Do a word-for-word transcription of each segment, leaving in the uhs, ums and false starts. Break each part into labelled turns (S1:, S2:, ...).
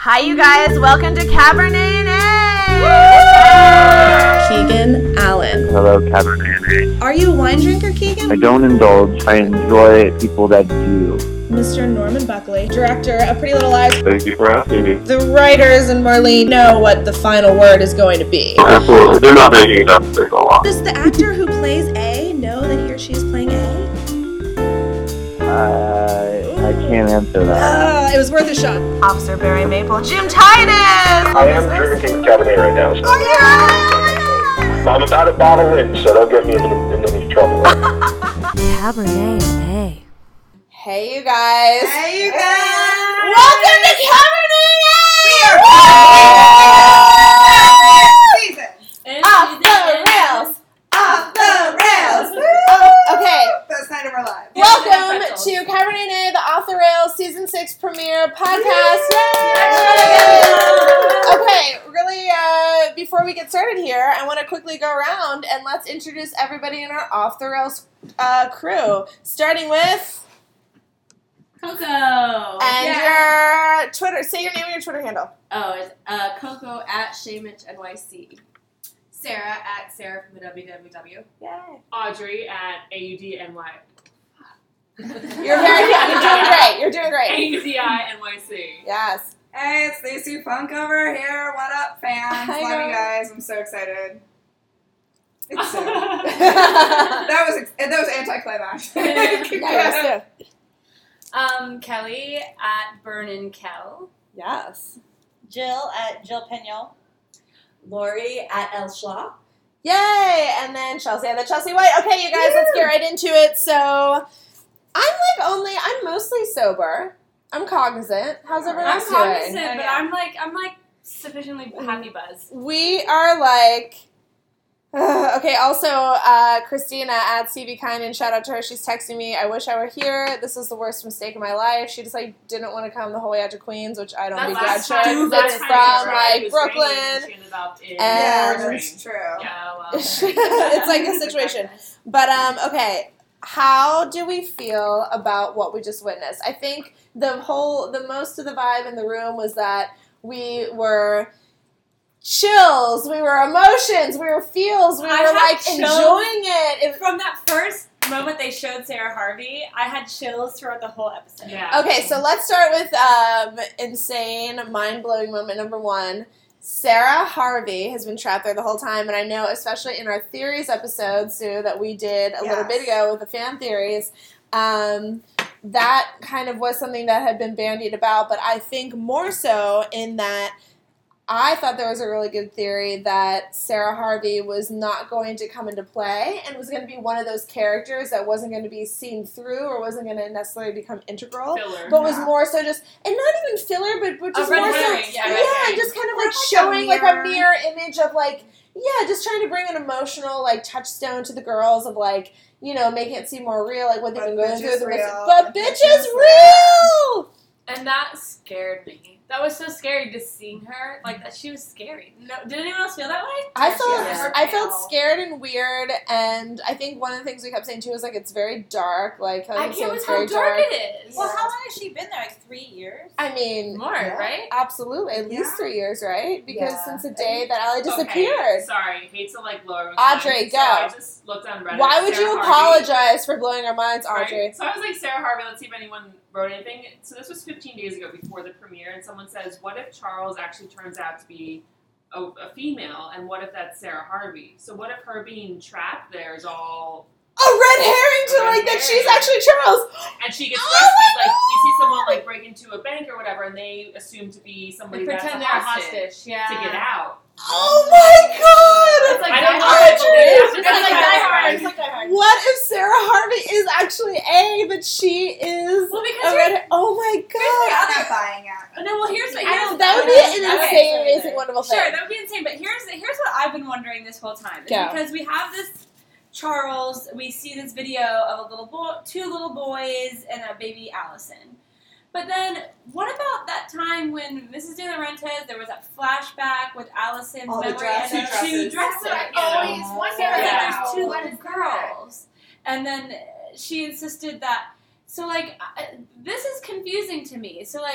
S1: Hi, you guys. Welcome to Cabernet.
S2: Keegan Allen.
S3: Hello, Cabernet.
S2: Are you a wine drinker, Keegan?
S3: I don't indulge. I enjoy people that do.
S2: Mister Norman Buckley, director of Pretty Little Lies.
S3: Thank you for asking me.
S2: The writers and Marlene know what the final word is going to be.
S3: Absolutely. They're not making it up. There's a lot.
S2: Does the actor who plays A know that he or she is playing A?
S3: Uh, I can't answer that.
S2: Uh, it was worth a shot.
S1: Officer Barry Maple, Jim Titus.
S4: I am drinking Cabernet right now. So
S1: Oh, yeah.
S4: I'm about a bottle in, so don't get me into, into any trouble.
S1: Cabernet A.
S2: Hey, you guys.
S1: Hey, you guys.
S2: Welcome to Cabernet A!
S1: We are back. Season.
S2: Off the rails.
S1: Off the rails.
S2: Okay.
S1: Best night of our lives.
S2: Welcome to Cabernet A, the Off the Rails Season six premiere podcast. Yay! Okay, really, uh, before we get started here, I want to quickly go around and let's introduce everybody in our Off the Rails uh, crew, starting with...
S5: Coco.
S2: And
S5: yeah.
S2: your Twitter. Say your name and your Twitter handle.
S5: Oh, it's uh, Coco at Shamitch N Y C. Sarah at Sarah from the W W W.
S2: Yay.
S6: Audrey at A U D N Y.
S2: You're very good. You're doing great. You're doing
S6: A
S2: great.
S6: U D I N Y C.
S2: Yes.
S7: Hey, it's Lacey Funk over here. What up, fans?
S2: Hi,
S7: Love
S2: girl.
S7: you guys. I'm so excited. It's so.
S2: yeah,
S7: that was that was anticlimactic.
S2: yes.
S5: Um, Kelly at Burn and Kel.
S2: Yes.
S8: Jill at Jill Pignol. Lori at El Schla.
S2: Yay! And then Chelsea and then Chelsea White. Okay, you guys, let's get right into it. So, I'm like only, I'm mostly sober. I'm cognizant. How's everyone
S5: I'm
S2: else doing?
S5: cognizant,
S7: Oh,
S5: but
S7: yeah.
S5: I'm like I'm like sufficiently happy buzz.
S2: We are like, okay, also, uh, Christina at C V Kind, and shout out to her. She's texting me, I wish I were here. This is the worst mistake of my life. She just, like, didn't want to come the whole way out to Queens, which I don't
S6: That
S2: begrudge
S6: last
S2: her.
S6: time,
S2: Because
S6: last
S2: it's
S6: time
S2: from,
S6: she tried,
S2: like,
S6: it was raining
S2: Brooklyn.
S6: and she ended up in
S2: And-
S7: Yeah,
S6: rain.
S7: that's true.
S6: Yeah, well.
S2: It's like a situation. But, um, okay, how do we feel about what we just witnessed? I think the whole, the most of the vibe in the room was that we were chills, we were emotions, we were feels, we
S5: I
S2: were,
S5: had
S2: like,
S5: chills.
S2: enjoying it. It-
S5: From that first moment they showed Sarah Harvey, I had chills throughout the whole episode.
S6: Yeah.
S2: Okay, so let's start with um, insane, mind-blowing moment number one. Sarah Harvey has been trapped there the whole time, and I know, especially in our theories episode, Sue, that we did a little
S7: Yes.
S2: bit ago with the fan theories, um, that kind of was something that had been bandied about, but I think more so in that I thought there was a really good theory that Sarah Harvey was not going to come into play and was going to be one of those characters that wasn't going to be seen through or wasn't going to necessarily become integral,
S6: Filler.
S2: but was
S7: Yeah.
S2: more so just, and not even filler, but, but just
S5: red
S2: more so,
S5: herring,
S2: yeah,
S5: yeah, red herring.
S2: just kind of
S7: Or
S2: like
S7: like a
S2: showing like a
S7: mirror.
S2: mirror image of like, yeah, just trying to bring an emotional like touchstone to the girls of like, you know, making it seem more real, like what they've
S7: But
S2: been going
S7: bitch
S2: through.
S7: is
S2: the
S7: real.
S2: But
S7: Bitch
S2: bitch
S7: is
S2: is real!
S5: And that scared me. That was so scary just seeing her. Like that she was scary. No, did anyone else feel that way?
S2: I felt
S7: Yeah.
S2: I felt scared and weird, and I think one of the things we kept saying too was like it's very dark. Like
S5: I
S2: kept saying
S5: can't believe
S2: it's
S5: how
S2: very
S5: dark
S2: dark.
S5: it is.
S8: Well, how long has she been there? Like three years?
S2: I mean,
S5: More,
S7: Yeah.
S5: right?
S2: absolutely, at least
S7: Yeah.
S2: three years, right? Because
S7: Yeah.
S2: since the day that Allie
S6: Okay,
S2: disappeared.
S6: sorry, hate to like blow everyone's
S2: Audrey,
S6: minds.
S2: go.
S6: So I just looked on Reddit.
S2: Why would
S6: Sarah
S2: you
S6: Harvey,
S2: apologize for blowing our minds,
S6: right?
S2: Audrey?
S6: So I was like, Sarah Harvey, let's see if anyone wrote anything. So this was fifteen days ago before the premiere, and someone says, what if Charles actually turns out to be a, a female, and what if that's Sarah Harvey? So what if her being trapped there is all,
S2: A red herring to
S6: Red
S2: like that she's
S6: herring.
S2: actually Charles.
S6: and she gets
S2: Oh
S6: rescued,
S2: my
S6: like you see someone like break into a bank or whatever, and they assume to be somebody
S5: They
S6: that's a
S5: pretend they're a
S6: hostage,
S5: hostage. Yeah.
S6: to get out.
S2: Oh my god!
S5: It's like
S6: I don't know
S5: Die
S6: if I
S5: Hard.
S6: believe it.
S5: It's
S6: It's
S5: like
S6: like
S5: Die
S6: Die
S5: Hard.
S6: Hard.
S5: It's like Die Hard.
S2: What if Sarah Harvey is actually A, but she is
S5: Well,
S2: a
S5: because
S2: red her- Oh my
S5: here's the
S2: god!
S7: I'm not buying it.
S5: Oh, no, well, here's the
S2: I
S5: here's
S2: don't, that would be an
S5: Okay,
S2: insane,
S5: so-
S2: amazing, wonderful thing.
S5: Sure, that would be insane. But here's here's what I've been wondering this whole time. Is
S2: Go.
S5: Because we have this Charles, we see this video of a little boy, two little boys, and a baby Allison. But then, what about that time when Missus De Laurentiis, there was that flashback with Allison's
S7: All the
S5: memory
S7: dress-
S5: and the
S7: two
S5: two
S7: dresses.
S5: dresses?
S6: That's what I always
S5: Yeah.
S6: wondered
S5: Sarah said
S6: about.
S5: there's two
S7: What
S5: little
S7: is that?
S5: girls. And then she insisted that, so like, I- this is confusing to me. So like,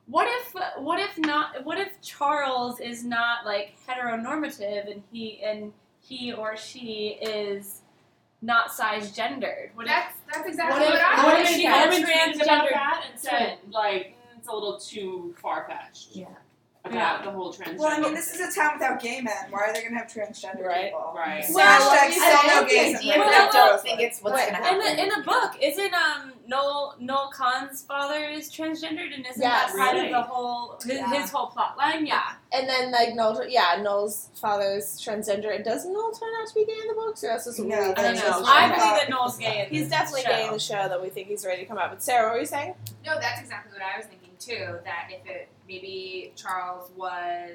S5: what if what if not what if Charles is not like heteronormative and he and he or she is not size gendered? What if
S9: That's that's exactly
S5: What
S9: what,
S5: if-
S9: I
S5: what
S9: was
S5: if she
S9: thinking.
S5: had
S6: I've been tweeted about
S5: transgender
S6: that and said
S5: twin?
S6: like mm, it's a little too far fetched.
S8: Yeah.
S6: About
S5: Yeah.
S6: the whole transgender.
S1: Well, I mean, this is a town without gay men. Why are they going to have transgender
S2: Right.
S1: people?
S6: Right.
S5: Well,
S1: Hashtag
S5: I
S1: still no
S8: love the
S1: gays.
S8: idea,
S1: in
S8: but
S1: my
S8: I
S5: Well,
S8: don't
S1: life.
S8: think it's what's
S2: Wait,
S8: gonna
S5: in
S8: happen.
S5: the in the book, isn't um Noel Noel Khan's father is transgendered and isn't
S2: Yes.
S5: that part
S6: Really?
S5: of the whole his,
S1: Yeah.
S5: his whole plot line? Yeah.
S2: And then like Noel, yeah, Noel's father's transgender. And does Noel turn out to be gay in the books, or that's just a
S1: No,
S2: weird
S5: I
S2: thing?
S5: don't know.
S2: That's
S5: I
S2: okay.
S5: believe that Noel's gay. In
S2: He's
S5: the
S2: definitely
S5: show.
S2: gay in the show that we think he's ready to come out. But Sarah, what were you saying?
S9: No, that's exactly what I was thinking too. That if it maybe Charles was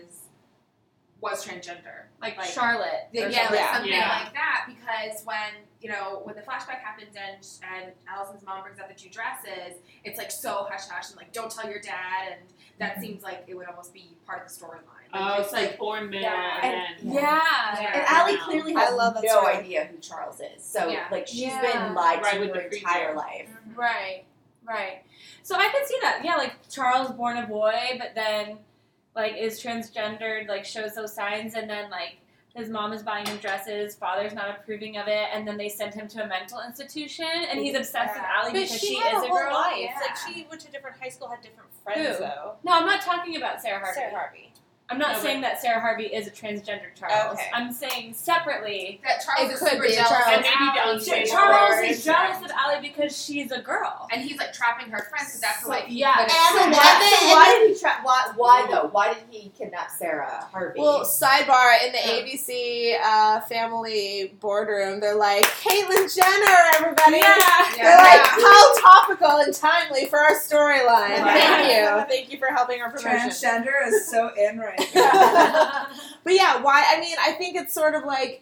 S9: was transgender,
S5: Like,
S9: Like-
S5: Charlotte.
S9: yeah,
S5: or
S9: like
S5: something.
S9: something
S6: Yeah.
S9: like that. Because when you know when the flashback happens and and Allison's mom brings out the two dresses, it's like so hush hush and like don't tell your dad, and that seems like it would almost be part of the storyline.
S6: Oh,
S9: just,
S6: it's like born man
S9: Yeah.
S6: and
S5: Yeah.
S9: Yeah.
S8: And Allie clearly
S2: I
S8: has
S2: love that
S8: no
S2: story.
S8: idea who Charles is. So,
S9: Yeah.
S8: like, she's
S5: Yeah.
S8: been lied
S6: Right,
S8: to
S6: with
S8: her
S6: the creature.
S8: entire life.
S9: Mhm.
S5: Right. Right. So I could see that. Yeah, like Charles born a boy, but then like is transgendered, like shows those signs, and then like his mom is buying him dresses, father's not approving of it, and then they send him to a mental institution, and he's obsessed with Allie
S10: But
S5: because
S10: she,
S5: she
S10: had
S5: is
S10: a
S5: a
S10: whole
S5: girl.
S10: life.
S9: Yeah.
S10: Like she went to different high school, had different friends
S5: Who?
S10: though.
S5: No, I'm not talking about Sarah Harvey.
S10: Sarah Harvey.
S5: I'm not
S6: No,
S5: saying that Sarah Harvey is a transgender Charles.
S10: Okay.
S5: I'm saying separately.
S9: That Charles
S2: It
S9: is
S2: could
S9: super
S2: be a
S9: jealous
S2: Charles.
S9: of
S6: And maybe the
S9: Allie,
S6: unstable
S5: Charles
S6: Right.
S5: is jealous of Allie because she's a girl.
S9: and he's like trapping her friends because that's the way he
S5: Yeah.
S9: put
S5: And
S9: it.
S8: So
S2: And
S8: why,
S2: then-
S8: so why did he try? Why, why though? Why did he kidnap Sarah Harvey?
S2: Well, sidebar, in the A B C uh, family boardroom, they're like, Caitlyn Jenner, everybody!
S5: Yeah.
S2: They're like, how topical and timely for our storyline.
S1: Right.
S2: Thank you. Thank you for helping our promotion.
S1: Transgender is so in right now.
S2: But yeah, why? I mean, I think it's sort of like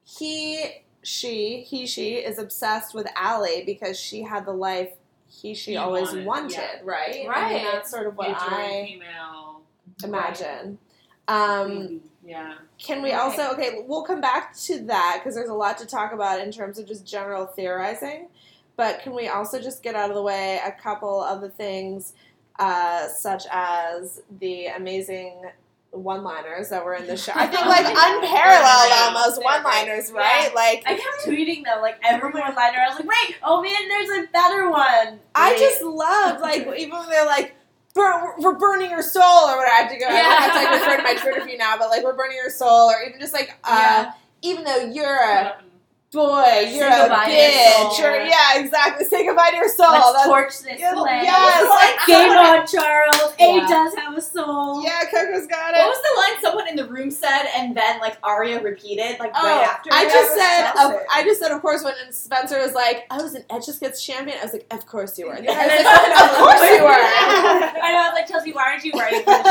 S2: he, she, he, she is obsessed with Allie because she had the life he, she
S6: He
S2: always
S6: wanted,
S2: wanted,
S6: yeah.
S2: right? I mean,
S5: Right.
S2: that's sort of what
S6: Enduring
S2: I
S6: female.
S2: imagine. Um,
S6: Yeah.
S2: Can we also, okay, we'll come back to that because there's a lot to talk about in terms of just general theorizing. But can we also just get out of the way a couple of the things, uh, such as the amazing one-liners that were in the show? I think, like, unparalleled almost one-liners, right? Like,
S8: I kept tweeting them like every one liner. I was like, wait, oh man, there's a better one.
S2: I
S8: Wait.
S2: just love, like, even when they're like, Bur- we're burning your soul, or what I have to go. I have to like refer to my Twitter feed now, but like we're burning your soul, or even just like, uh,
S5: Yeah.
S2: even though you're
S6: Put
S2: a
S6: up in-
S2: boy, you're
S8: Say
S2: a
S8: goodbye to your
S2: bitch,
S8: soul.
S2: or yeah, exactly. Say goodbye to your soul.
S8: Let's
S2: That's-
S8: torch this
S2: Yeah,
S8: land.
S2: yes, like-
S8: Game on, Charles. A
S2: Yeah.
S8: does have a soul.
S2: yeah, Coco's got
S8: What
S2: it.
S8: was the line someone in the room said, and then like Arya repeated like
S2: Oh,
S8: right after?
S2: I
S8: it?
S2: just
S1: was
S2: said,
S1: Chelsea.
S2: of, I just said, of course, when Spencer was like, I was an Etch a Sketch champion, I was like, of course you were.
S1: Yeah.
S2: I was like, of course you were.
S5: I know, I was like, Chelsea, why aren't you writing for the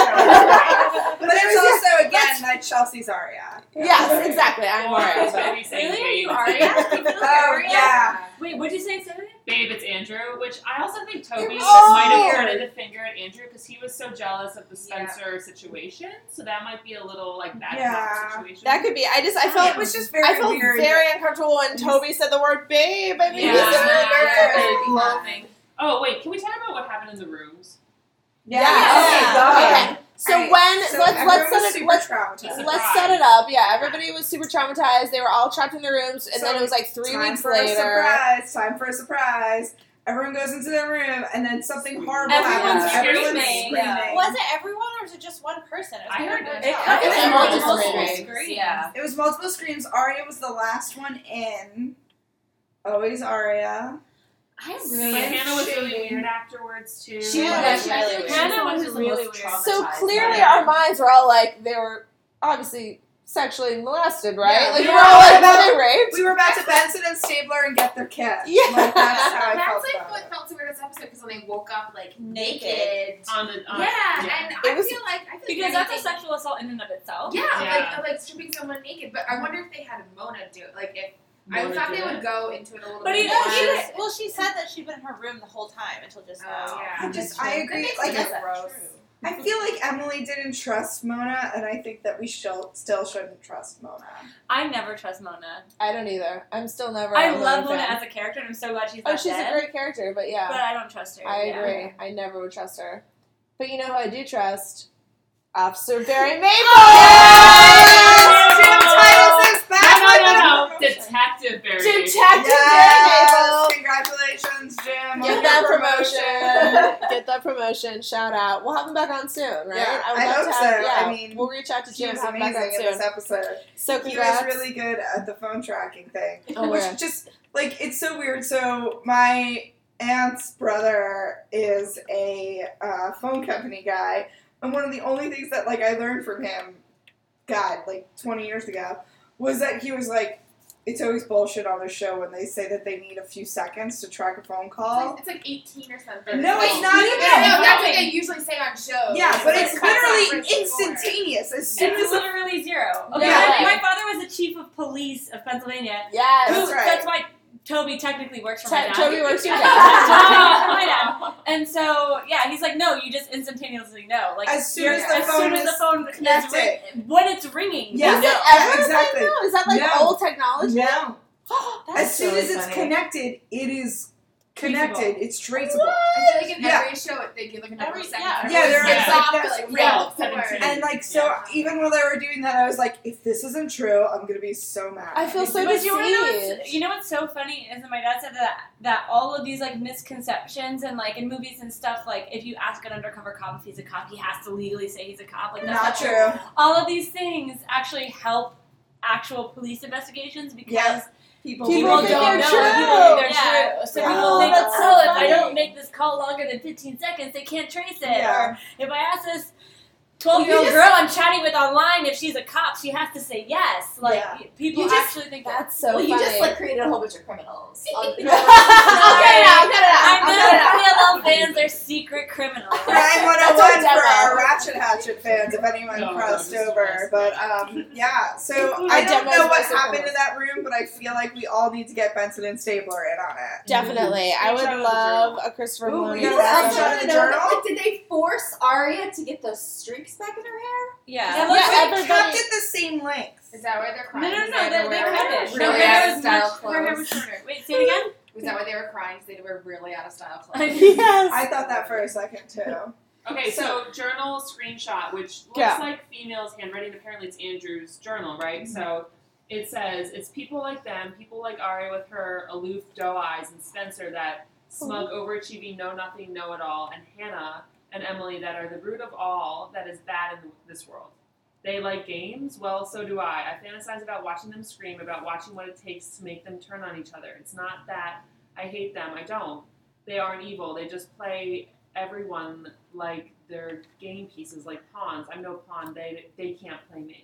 S5: show?
S1: But there's also, again, that Chelsea's Aria.
S2: Yes, exactly. I'm
S6: Or
S2: Aria.
S6: is Toby saying
S5: Really? Are you
S6: babe?
S5: Arya?
S1: Oh, yeah.
S5: Wait, what'd you say, Sarah?
S6: Babe, it's Andrew, which I also think Toby
S2: Oh!
S6: might have pointed the finger at Andrew because he was so jealous of the
S9: Yeah.
S6: Spencer situation. So that might be a little like that
S1: Yeah.
S6: cop situation.
S2: That could be. I just, I
S1: It
S2: felt,
S1: was just very
S2: I felt
S1: weird.
S2: very uncomfortable when Toby said the word babe. I mean,
S6: Yeah.
S2: he said
S6: Yeah.
S2: it.
S9: Loving.
S6: Oh wait, can we talk about what happened in the rooms?
S1: Yeah.
S2: Yeah.
S1: Okay.
S2: Okay. So
S1: Alright,
S2: when
S1: so
S2: let's
S1: everyone
S2: let's
S1: was
S2: set it
S1: super
S2: let's
S1: traumatized.
S2: let's set it up. Yeah, everybody was super traumatized. They were all trapped in their rooms, and
S1: So
S2: then it was like three
S1: time
S2: weeks
S1: for
S2: later.
S1: a surprise. Time for a surprise. Everyone goes into their room, and then something horrible
S5: Everyone's
S1: happens. Everyone's
S5: screaming.
S1: screaming.
S10: Was it everyone or was it just one person? It was
S6: I heard
S10: weird.
S6: it.
S5: It
S10: Oh.
S5: cut
S2: It was
S5: in
S2: multiple
S5: multiple
S2: screams.
S5: screams.
S8: Yeah.
S1: It was multiple screams. Arya was the last one in. Always Arya.
S5: I
S6: But
S5: really
S6: Hannah was really
S1: shady.
S6: weird afterwards too.
S8: She
S5: Yeah,
S8: was
S5: she-
S8: really weird.
S5: Hannah was
S8: She the
S5: really
S8: most
S5: weird.
S2: So
S8: traumatized
S2: clearly,
S8: by
S2: our
S8: it.
S2: minds were all like they were obviously sexually molested, right?
S1: Yeah,
S2: like we
S1: yeah.
S2: were all like,
S1: Yeah.
S2: were they raped?
S1: We were about to Benson and Stabler and get their kid.
S2: Yeah.
S1: Like, that's how I
S9: That's
S1: felt
S9: like
S1: about
S9: what
S1: it.
S9: felt so weird this episode because when they woke up like
S8: Naked.
S9: naked.
S6: on the on,
S9: Yeah,
S6: yeah.
S9: and
S2: It
S9: I
S2: was-
S9: feel like I feel
S5: Because
S9: like
S5: that's a
S9: anything-
S5: sexual assault in and of itself.
S9: Yeah,
S6: Yeah.
S9: like like stripping someone naked. But I wonder if they had Mona do it. Like if I
S6: Mona
S9: thought
S6: did
S9: they
S6: it.
S9: would go into it a little
S5: But
S9: bit
S5: he-
S9: more.
S10: No, she
S5: Yeah.
S10: was, well, she said that she'd been in her room the whole time until just now.
S9: Oh, yeah.
S1: I just, I agree. Like,
S8: sense.
S1: I,
S8: Gross.
S1: I feel like Emily didn't trust Mona, and I think that we still still shouldn't trust Mona.
S5: I never trust Mona.
S2: I don't either. I'm still never.
S5: I
S2: a
S5: love
S2: Lily
S5: Mona
S2: fan.
S5: as a character, and I'm so glad she's
S2: Oh,
S5: not
S2: she's
S5: dead.
S2: a great character, but yeah,
S5: But I don't trust her.
S2: I
S5: yeah.
S2: agree. I never would trust her. But you know who I do trust? Officer Barry Maple!
S1: Jim Titus is back!
S6: No, no, no, no.
S1: with
S6: Detective Barry.
S2: Detective
S1: Yes!
S2: Barry Maple!
S1: Congratulations, Jim.
S2: Get
S1: on
S2: that
S1: your
S2: promotion. Get that promotion. Shout out. We'll have him back on soon, right?
S1: Yeah,
S2: would
S1: I
S2: love
S1: hope
S2: to
S1: so.
S2: have- Yeah,
S1: I mean,
S2: we'll reach out to
S1: He
S2: Jim and
S1: was
S2: have him back on
S1: amazing in this
S2: soon.
S1: episode.
S2: So
S1: He
S2: congrats.
S1: was really good at the phone tracking thing.
S2: Oh,
S1: Which
S2: yeah.
S1: just, like, it's so weird. So, my aunt's brother is a uh, phone company guy. And one of the only things that, like, I learned from him, God, like, twenty years ago, was that he was like, it's always bullshit on the show when they say that they need a few seconds to track a phone
S9: It's
S1: call.
S9: like, it's like eighteen or something.
S1: No, it's not
S9: No,
S1: even.
S9: no, that's what they usually say on shows.
S1: Yeah, but it's
S9: like
S1: literally
S9: five seconds before.
S1: instantaneous. As soon
S5: It's
S1: as the
S5: literally zero. Okay,
S1: Yeah.
S5: my, my father was the chief of police of Pennsylvania.
S2: Yes.
S5: Who-
S1: That's right.
S5: That's why Toby technically works for my
S2: Te-
S5: dad.
S2: Toby works for your
S5: Toby
S2: dad.
S5: works for my dad. And so, yeah, he's like, no, you just instantaneously know. Like,
S1: As soon
S5: you're-
S1: as the
S5: as
S1: phone
S5: soon as
S1: is
S5: the phone is
S1: connected.
S5: ring- when it's ringing.
S1: Yeah,
S2: Is
S1: no,
S2: it ever
S1: exactly.
S2: now? Is that like
S1: No.
S2: old technology?
S1: No.
S2: That's
S1: As soon
S2: really
S1: as it's
S2: funny.
S1: connected, it is connected. It's traceable.
S9: I feel like in
S1: Yeah.
S9: every show they give like a number
S10: Every-
S9: of seconds.
S10: yeah.
S9: and
S1: Yeah,
S9: everyone
S1: they're
S9: gets
S1: like
S9: off
S1: that.
S9: for, like
S6: Yeah,
S9: real forward.
S6: seventeen.
S1: And like so,
S9: Yeah.
S1: even while they were doing that, I was like, if this isn't true, I'm gonna be so mad.
S2: I feel so
S5: But you wanna know
S2: deceived.
S5: what's, you know what's so funny is that my dad said that that all of these like misconceptions and like in movies and stuff, like if you ask an undercover cop if he's a cop, he has to legally say he's a cop. Like that's
S1: Not true.
S5: All of these things actually help actual police investigations because
S1: Yeah. People,
S2: People
S5: people
S2: think
S5: don't
S2: they're
S5: know.
S2: true.
S5: People think they're
S10: Yeah.
S5: true. So
S1: Yeah.
S5: people
S2: Oh,
S5: think,
S2: that's so
S5: oh, if I
S2: funny.
S5: don't make this call longer than fifteen seconds, they can't trace it.
S1: Yeah.
S5: Or if I ask this twelve-year-old
S1: just-
S5: girl I'm chatting with online if she's a cop, she has to say yes. Like
S1: Yeah.
S5: people
S8: You just-
S5: actually think that.
S2: That's so
S8: well, you
S2: funny.
S8: just like created a whole bunch of criminals. On-
S2: I'll
S8: cut it out, cut it out,
S5: I
S8: I'll
S5: know
S8: cut it out.
S5: P L L fans are secret criminals.
S1: nine one oh
S2: That's
S1: one
S2: our
S1: for
S2: demo.
S1: our Ratchet Hatchet fans, if anyone
S6: No,
S1: crossed
S6: no, just
S1: over.
S6: nice.
S1: But um, yeah, so
S2: Our
S1: I don't
S2: demo's
S1: know what
S2: mostly
S1: happened
S2: for
S1: to that room, but I feel like we all need to get Benson and Stabler in on it.
S2: Definitely. I would
S6: Screenshot of the
S2: love
S6: journal.
S2: a Christopher
S1: Ooh,
S2: Maloney.
S1: we got
S8: You
S1: a
S8: also
S1: screenshot
S8: want
S1: of
S8: to
S1: the
S8: know,
S1: journal?
S8: like, did they force Arya to get those streaks back in her hair?
S5: Yeah.
S2: Yeah,
S5: That looks
S1: They
S5: like
S2: everybody-
S1: kept it the same length.
S9: Is that why they're
S5: no,
S9: crying?
S5: no, no,
S9: Is
S5: no.
S9: that
S5: They, they
S9: why
S5: cut
S9: were
S5: it.
S9: really
S5: Her hair
S9: out of
S5: was
S9: style
S5: much. Her hair was
S9: clothes?
S5: shorter. Wait, say it again.
S9: Was that why they were crying? Because they were really out of style clothes.
S2: Yes.
S1: I thought that for a second too.
S6: Okay, so journal screenshot, which looks
S2: Yeah.
S6: like female's handwriting. Apparently, it's Andrew's journal, right? So it says it's people like them, people like Arya with her aloof doe eyes, and Spencer that smug, overachieving, know nothing, know it all, and Hannah and Emily that are the root of all that is bad in this world. They like games? Well, so do I. I fantasize about watching them scream, about watching what it takes to make them turn on each other. It's not that I hate them. I don't. They aren't evil. They just play everyone like they're game pieces, like pawns. I'm no pawn. They they can't play me.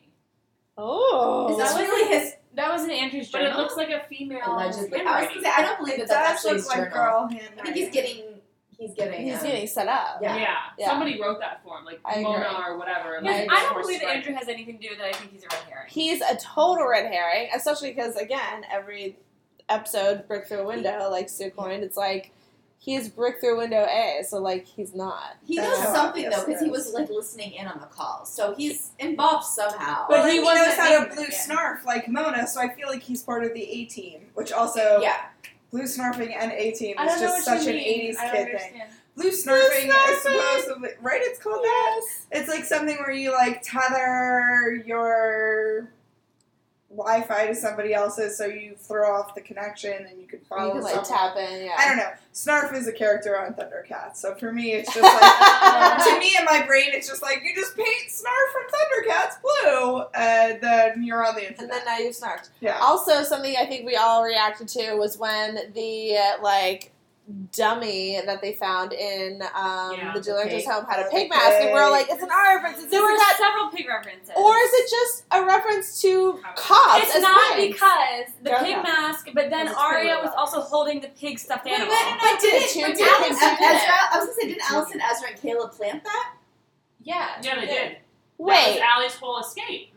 S2: Oh.
S8: Is this
S5: That was
S8: really
S5: in-
S8: his
S5: That was in Andrew's
S6: But
S5: journal.
S6: it looks like a female
S8: allegedly? I was
S6: handwriting.
S8: gonna say I don't believe that
S1: It
S8: that's
S1: does
S8: actually
S1: look
S8: his
S1: like
S8: journal.
S1: girl
S8: I
S1: handwriting.
S8: think he's getting he's getting
S2: He's
S8: um,
S2: getting set up.
S8: Yeah.
S6: Yeah.
S2: Yeah.
S6: Somebody wrote that for him, like
S2: I
S6: Mona
S2: agree.
S6: or whatever.
S5: Because
S6: like,
S5: I don't
S6: or
S5: believe that
S6: Stripe.
S5: Andrew has anything to do with it. I think he's a red herring.
S2: He's a total red herring, especially because, again, every episode, Brick Through a Window, like Sue coined, it's like, he's Brick Through Window A, so, like, he's not.
S8: He
S1: That's
S8: knows
S1: how
S8: something
S1: obvious
S8: though because
S1: it
S8: he
S1: is.
S8: was like listening in on the calls, so he's involved somehow.
S1: Well,
S5: But he
S1: he knows
S5: wasn't
S1: how to
S5: making
S1: blue
S5: it.
S1: snarf like Mona, so I feel like he's part of the A team, which also
S8: yeah,
S1: blue snarfing and A team
S5: I
S1: is
S5: don't know
S1: just
S5: what
S1: such
S5: you
S1: an
S5: mean.
S1: eighties
S5: I don't
S1: kid thing.
S5: understand.
S1: Blue snarfing is
S2: snarfing.
S1: supposedly right. It's called that. It's like something where you like tether your Wi-Fi to somebody else's, so you throw off the connection and you can follow.
S2: You can, like,
S1: someone.
S2: tap in, yeah.
S1: I don't know. Snarf is a character on Thundercats, so for me, it's just like to me in my brain, it's just like you just paint Snarf from Thundercats blue, and then you're on the
S2: And
S1: internet.
S2: then now you've snarked.
S1: Yeah.
S2: Also, something I think we all reacted to was when the, uh, like, dummy that they found in um,
S6: Yeah,
S2: the
S8: the
S2: Delanter's
S8: pig.
S2: home had a
S1: The
S2: pig mask, and we're all
S1: pig.
S2: like, it's an art reference, it's
S5: There
S2: this
S5: were
S2: and that.
S5: several pig references.
S2: Or is it just a reference to cops
S5: It's
S2: as
S5: not
S2: pigs?
S5: because the
S2: Go
S5: pig
S2: ahead.
S5: mask, but then
S8: Because it's pretty
S5: Arya was
S8: low.
S5: also holding the pig stuffed
S8: Wait,
S5: animal.
S8: wait, no, no,
S2: But did
S8: didn't-
S2: two
S8: but
S2: pigs
S8: didn't
S2: do
S8: Ezra,
S2: that?
S8: I was gonna say, didn't Allison, Ezra, and Caleb plant that?
S5: Yeah.
S6: Yeah, they did. That
S2: Wait,
S6: was Allie's whole escape.
S9: Mm-hmm.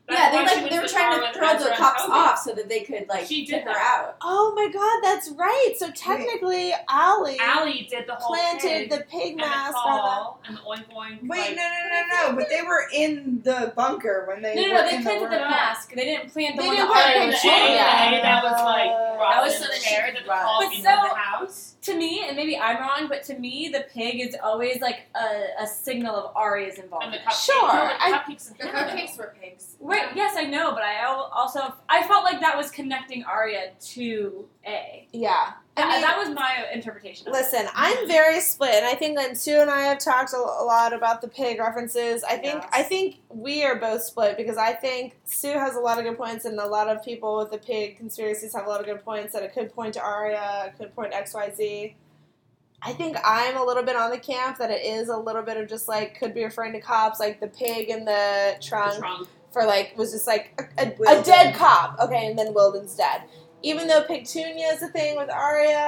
S6: That's
S8: Yeah, they
S6: why she
S8: like
S6: was
S8: they were
S6: the
S8: trying
S6: Charlotte
S8: to throw the
S6: Ezra and
S8: cops
S6: Toby.
S8: off so that they could like
S6: She
S8: kick
S6: did
S8: her
S6: that.
S8: out.
S2: Oh my god, that's right. So technically, Allie,
S6: Allie did the whole
S2: planted
S6: pig
S2: the pig
S6: and
S2: mask
S6: the
S2: on
S6: call and the oink oink.
S1: Wait,
S6: like,
S1: no, no, no, no. But they were in the bunker when they
S5: No, no,
S1: were
S5: no, they
S1: in
S5: planted
S1: the
S5: the
S1: room.
S5: mask. They didn't plant the
S2: They
S5: one
S2: didn't
S5: that
S2: plant
S5: Arya
S6: the
S5: was
S6: A,
S5: shooting
S6: the
S5: at.
S6: A that was like
S5: That
S6: Robin
S5: was
S6: in
S5: so
S6: the
S5: that
S6: chair
S5: she
S6: that the
S5: could run.
S6: call
S5: But
S6: behind
S5: so-
S6: the house.
S5: To me, and maybe I'm wrong, but to me, the pig is always like a, a signal of Arya's
S6: And
S5: involvement.
S6: the cupcakes.
S2: Sure,
S6: No, the
S2: I-
S6: cupcakes and
S9: The
S6: ham.
S9: cupcakes were pigs.
S5: Right, yes, I know, but I al- also I felt like that was connecting Arya to A.
S2: Yeah. I
S5: That,
S2: mean,
S5: that was my interpretation of it.
S2: listen, I'm very split, and I think that Sue and I have talked a, a lot about the pig references. I think
S1: Yes.
S2: I think we are both split because I think Sue has a lot of good points, and a lot of people with the pig conspiracies have a lot of good points. That it could point to Arya, it could point to X Y Z. I think I'm a little bit on the camp that it is a little bit of just like could be referring to cops, like the pig in the trunk.
S6: The trunk.
S2: For like was just like a, a, a
S1: Wilden.
S2: dead cop. Okay, and then Wilden's dead. Even though Pigtunia is a thing with Arya,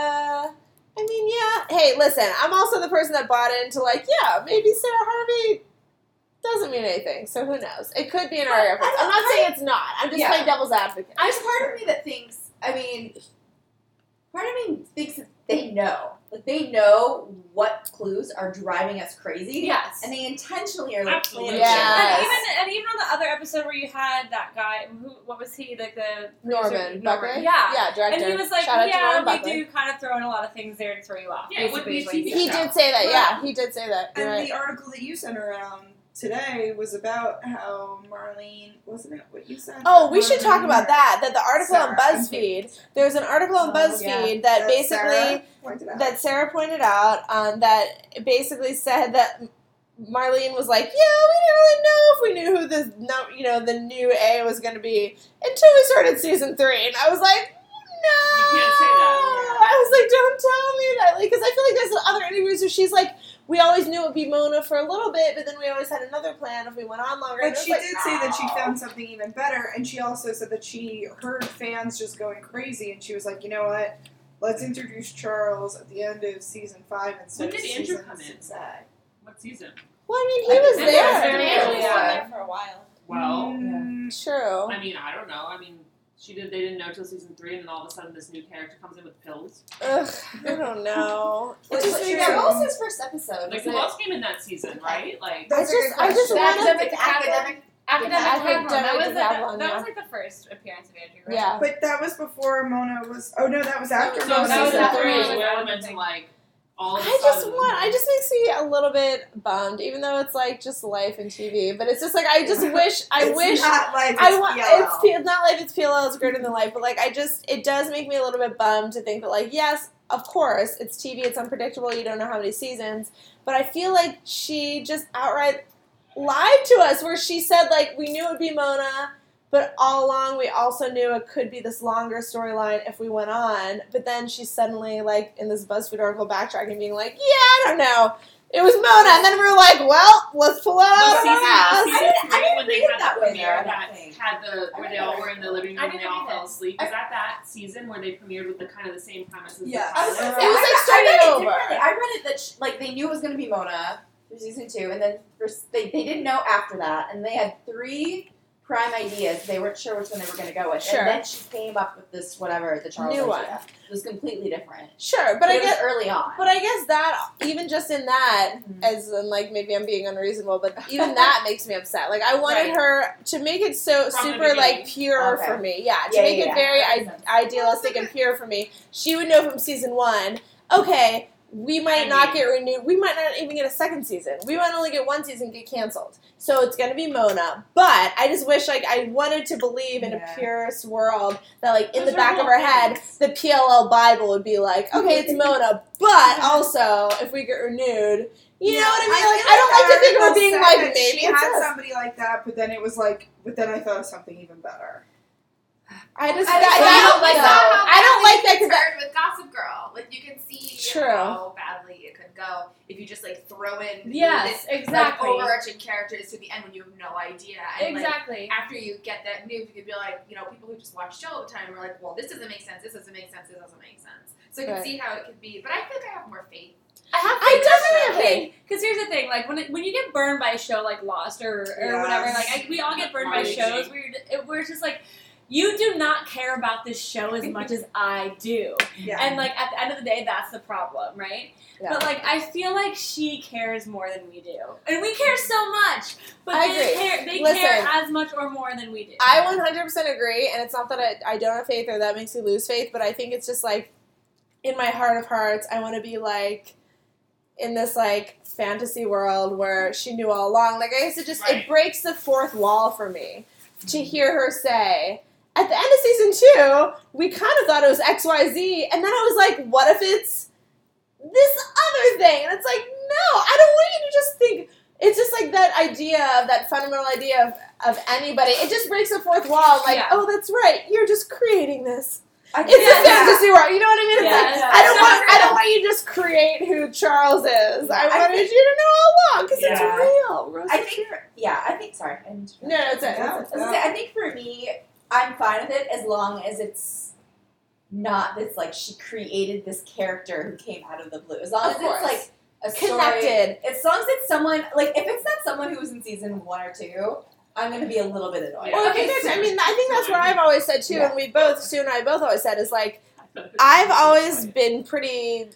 S2: I mean, yeah. Hey, listen, I'm also the person that bought into like, yeah, maybe Sarah Harvey doesn't mean anything. So who knows? It could be an Arya reference. I'm not saying it's not. I'm just
S8: Yeah.
S2: playing devil's advocate.
S8: There's part of me that thinks, I mean, part of me thinks that they know. Like, they know what clues are driving us crazy.
S5: Yes.
S8: And they intentionally are, like,
S6: Absolutely.
S8: planting
S2: Yes.
S5: And even and even on the other episode where you had that guy, who what was he, like the
S2: Norman
S5: Norman,
S2: Buckley?
S5: yeah.
S2: Yeah, director.
S5: And he was like,
S2: Shout out to
S5: yeah,
S2: Norman
S5: we
S2: Buckley.
S5: do kind of throw in a lot of things there to throw you off.
S6: Yeah, it would
S5: basically,
S6: be
S5: is
S6: a
S5: what
S6: T V
S5: he
S2: He
S5: said.
S6: show.
S2: did say that,
S1: Well,
S2: yeah. He did say that. You're
S1: And
S2: right.
S1: the article that you sent around today was about how Marlene, wasn't it what you said?
S2: Oh,
S1: That
S2: we should talk
S1: Marlene
S2: about
S1: or
S2: that. That the article on
S1: Sarah.
S2: BuzzFeed, there was an article on
S1: Oh,
S2: BuzzFeed
S1: yeah.
S2: that
S1: That
S2: basically
S1: Sarah pointed out.
S2: that Sarah pointed out um, that it basically said that Marlene was like, yeah, we didn't really know if we knew who the no, you know the new A was going to be until we started season three, and I was like, no,
S6: You can't say that.
S2: I was like, don't tell me that, like, because I feel like there's other interviews where she's like, we always knew it would be Mona for a little bit, but then we always had another plan if we went on longer.
S1: But
S2: And it
S1: she
S2: was
S1: did
S2: like,
S1: say that she
S2: no.
S1: found something even better, and she also said that she heard fans just going crazy, and she was like, you know what? Let's introduce Charles at the end of season five instead
S6: When
S1: of
S6: did Andrew
S1: season
S6: come in?
S1: six.
S6: What season?
S2: Well, I mean, he was
S6: Andrew
S2: there.
S6: was very
S10: Andrew
S6: early
S10: was
S6: on.
S10: there for a while.
S6: Well,
S1: Mm,
S2: True.
S6: I mean, I don't know. I mean, she did. They didn't know till season three, and then all of a sudden, this new character comes in with pills.
S2: Ugh, I don't know. It
S8: It's
S2: just
S8: just,
S2: makes
S8: yeah,
S2: me-
S8: what was his first episode?
S6: Like,
S8: Was
S6: who
S8: it-
S6: else came in that season, right? Like,
S2: I
S1: That's a good
S2: just, I just
S1: question.
S2: wanted
S8: academic, academic.
S5: Academic
S2: Academic
S5: Babylon. That was, the,
S2: Babylon,
S5: that
S2: yeah.
S5: was like the first appearance of Andrew, right?
S2: Yeah.
S1: But that was before Mona was. Oh no, that was after
S6: so
S1: Mona.
S5: that was
S6: season
S5: after
S6: three is
S5: Mona.
S6: where we're meant to like all of a
S2: I just
S6: sudden-
S2: want. I just makes me a little bit bummed, even though it's like just life and T V. But it's just like I just wish. I
S1: It's
S2: wish.
S1: not like
S2: I
S1: it's
S2: want.
S1: P L L.
S2: It's P- not like it's P L L. It's greater than life. But like I just, it does make me a little bit bummed to think that like yes, of course, it's T V. It's unpredictable. You don't know how many seasons. But I feel like she just outright lied to us, where she said like we knew it would be Mona. But all along, we also knew it could be this longer storyline if we went on. But then she's suddenly, like, in this BuzzFeed article backtracking, being like, yeah, I don't know. It was Mona. And then we were like, well, let's pull it
S6: Well,
S2: out of
S6: season,
S2: our ass.
S6: season
S8: I didn't- I
S6: three,
S8: didn't
S6: when they
S8: read it
S6: had
S8: that
S6: the
S8: way,
S6: premiere
S8: though, I
S6: that
S8: don't think.
S6: had the where they all were in the living
S5: I
S6: room and they
S5: didn't
S6: all
S5: read
S6: fell
S5: it.
S6: asleep. Was that that season where they premiered with the kind of the same premise as
S1: Yes.
S6: the
S8: I was
S6: pilot?
S8: gonna say,
S2: It was
S8: I
S2: like
S8: read-
S2: starting
S8: I read
S2: over.
S8: It differently. I read it that sh- like they knew it was going to be Mona for season two, and then for, s- they they didn't know after that, and they had three prime ideas. They weren't sure which one they were going to go with,
S2: Sure.
S8: and then she came up with this whatever the Charles
S2: New
S8: idea.
S2: one.
S8: It was completely different.
S2: Sure, but I
S8: it was
S2: guess,
S8: early on.
S2: but I guess that, even just in that,
S8: Mhm.
S2: as in, like, maybe I'm being unreasonable, but even that makes me upset. Like, I wanted
S5: Right.
S2: her to make it so
S6: From the
S2: super, like,
S6: beginning.
S2: pure
S8: Okay.
S2: for me. Yeah, to
S8: Yeah,
S2: make
S8: yeah,
S2: it
S8: yeah.
S2: very
S8: That
S2: I-
S8: makes sense.
S2: idealistic and pure for me. She would know from season one, okay, we might
S6: I
S2: not
S6: mean-
S2: get renewed. We might not even get a second season. We might only get one season get canceled. So it's going to be Mona. But I just wish, like, I wanted to believe in
S8: Yeah.
S2: a purest world that, like, in
S6: Those
S2: the
S6: are
S2: back of
S6: whole
S2: her head,
S6: things.
S2: the P L L Bible would be like, okay, it's Mona, but also, if we get renewed, you know what I mean? Like,
S1: feel
S2: I don't like to
S1: that
S2: think of her
S1: article
S2: being
S1: said
S2: like,
S1: that
S2: maybe
S1: she
S2: it's
S1: had
S2: us.
S1: somebody like that, but then it was like, but then I thought of something even better.
S2: I just,
S9: I
S2: that,
S9: just
S2: I
S9: don't
S2: don't
S9: like
S2: like
S9: that.
S2: that. I don't like that because
S9: Concerned with Gossip Girl, like you can see
S2: True.
S9: how badly it could go if you just like throw in
S5: Yes,
S9: this,
S5: exactly.
S9: like overarching characters to the end when you have no idea. And, like,
S5: Exactly.
S9: after you get that move, you could be like, you know, people who just watch show all the time are like, well, this doesn't make sense, this doesn't make sense, this doesn't make sense. So you can
S2: Right.
S9: see how it could be. But I feel like I have more faith
S5: I have
S2: I definitely have faith.
S5: Because here's the thing, like when it, when you get burned by a show like Lost or, or
S1: Yes.
S5: whatever, like I, we all get burned by
S6: Marty
S5: shows
S6: G.
S5: where you're, where it's just like you do not care about this show as much as I do,
S1: Yeah.
S5: and like at the end of the day, that's the problem, right?
S2: Yeah.
S5: But like I feel like she cares more than we do, and we care so much, but
S2: I
S5: they
S2: agree.
S5: care they
S2: Listen.
S5: care as much or more than we do.
S2: I one hundred percent agree, and it's not that I, I don't have faith or that makes me lose faith, but I think it's just like, in my heart of hearts, I want to be like, in this like fantasy world where she knew all along. Like I used to just,
S6: Right.
S2: it breaks the fourth wall for me to hear her say, at the end of season two, we kind of thought it was X Y Z, and then I was like, what if it's this other thing? And it's like, no, I don't want you to just think. It's just like that idea of that fundamental idea of, of anybody. It just breaks the fourth wall. Like,
S5: Yeah.
S2: oh, that's right. You're just creating this.
S8: I
S2: It's
S5: Yeah,
S2: a fantasy world. You know what I mean? It's
S5: Yeah,
S2: like,
S5: yeah.
S2: I don't
S5: So
S2: want. I
S5: real.
S2: don't want you to just create who Charles is. I
S8: I
S2: wanted
S8: think-
S2: you to know all along because
S6: Yeah.
S2: it's real. Rose
S8: I
S2: is
S8: think, for, yeah, I think, sorry. I didn't-
S2: No, no, it's it.
S1: No,
S8: I was gonna say, I think for me, I'm fine with it as long as it's not this, like, she created this character who came out of the blue. As long
S2: Of
S8: as
S2: course.
S8: it's, like, a story.
S2: Connected.
S8: As long as it's someone, like, if it's not someone who was in season one or two, I'm going to be a little bit annoyed.
S6: Yeah.
S2: Well,
S5: Okay,
S2: okay,
S5: so-
S2: I mean, I think that's what I've always said too,
S8: Yeah.
S2: and we both, Sue and I both always said is like, I've always been pretty.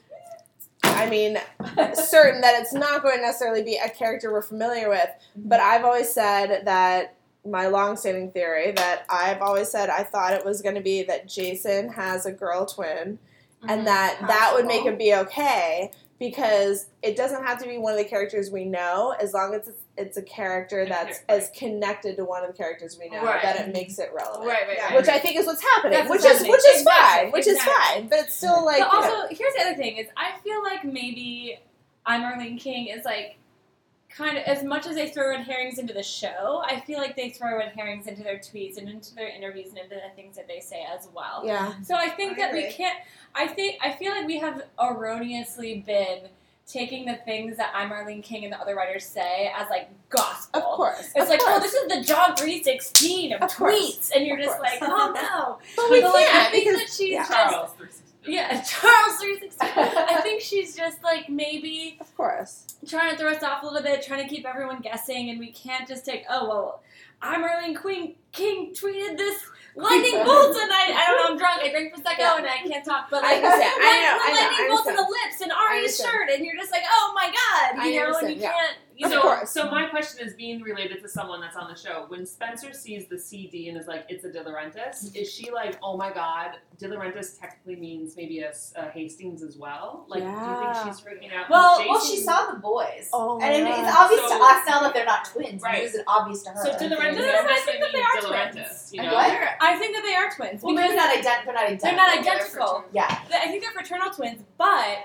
S2: I mean, certain that it's not going to necessarily be a character we're familiar with, but I've always said that my long-standing theory that I've always said I thought it was going to be that Jason has a girl twin, and that that would make
S1: Possible.
S2: it be okay because it doesn't have to be one of the characters we know as long as it's, it's a character that's
S6: Right.
S2: as connected to one of the characters we know
S5: Right.
S2: that it makes it relevant.
S5: right, right,
S1: Yeah.
S5: right.
S2: Which I think is what's happening,
S5: That's
S2: which
S5: what's
S2: is
S5: happening.
S2: which is
S5: Exactly,
S2: fine, which
S5: exactly.
S2: is fine, but it's still like
S5: but
S2: you know,
S5: also, here's the other thing: is I feel like maybe I'm Arlene King is like kind of as much as they throw red herrings into the show. I feel like they throw red herrings into their tweets and into their interviews and into the things that they say as well.
S2: yeah.
S5: So I think
S1: I
S5: that we
S1: agree.
S5: can't. I think I feel like we have erroneously been taking the things that I'm Arlene King and the other writers say as like gospel.
S2: Of course,
S5: It's
S2: of
S5: like,
S2: course.
S5: oh, this is the John three sixteen of,
S2: Of course.
S5: tweets, and you're
S2: Of
S5: just
S2: course.
S5: like, oh no.
S2: But we
S5: But like, I
S2: can't
S5: think
S2: because
S5: that she's
S2: yeah.
S5: just
S6: Charles. three sixty.
S5: yeah, Charles three sixteen. I think she's just like maybe
S2: of course.
S5: trying to throw us off a little bit, trying to keep everyone guessing, and we can't just take, oh well, I'm Arlene Queen King tweeted this lightning bolt, and I, I don't know, I'm drunk, I drank prosecco,
S2: Yeah.
S5: and I can't talk, but
S2: I
S5: like,
S2: understand. I
S5: light-
S2: know,
S5: the
S2: I know,
S5: lightning
S2: I
S5: bolt in the
S2: understand.
S5: lips and
S2: I
S5: Ari's
S2: understand.
S5: shirt, and you're just like, oh my god,
S2: I
S5: you know, and
S2: understand,
S5: you
S2: yeah.
S5: can't. You
S2: Of
S5: know,
S2: course.
S6: So my question is being related to someone that's on the show. When Spencer sees the C D and is like, it's a De Laurentiis, is she like, oh my god, De Laurentiis technically means maybe a, a Hastings as well? Like, do you
S2: Yeah.
S6: think she's freaking out?
S8: Well,
S6: Jason,
S8: well, she saw the boys.
S2: Oh
S8: and
S2: my
S8: it's
S2: God.
S8: obvious
S6: So-
S8: to us now that they're not twins.
S6: Right.
S8: It wasn't obvious to her.
S6: So De Laurentiis
S5: No, no, no,
S6: doesn't
S5: I think
S6: necessarily
S5: that they
S6: mean
S5: are
S6: De
S5: twins.
S6: Laurentiis, you
S8: And
S6: know?
S8: what?
S5: I think that they are twins.
S8: Well,
S5: because
S8: maybe not ident- they're not identical.
S5: they're not
S8: They're
S5: identical.
S8: fraternal. Yeah.
S5: I think they're fraternal twins, but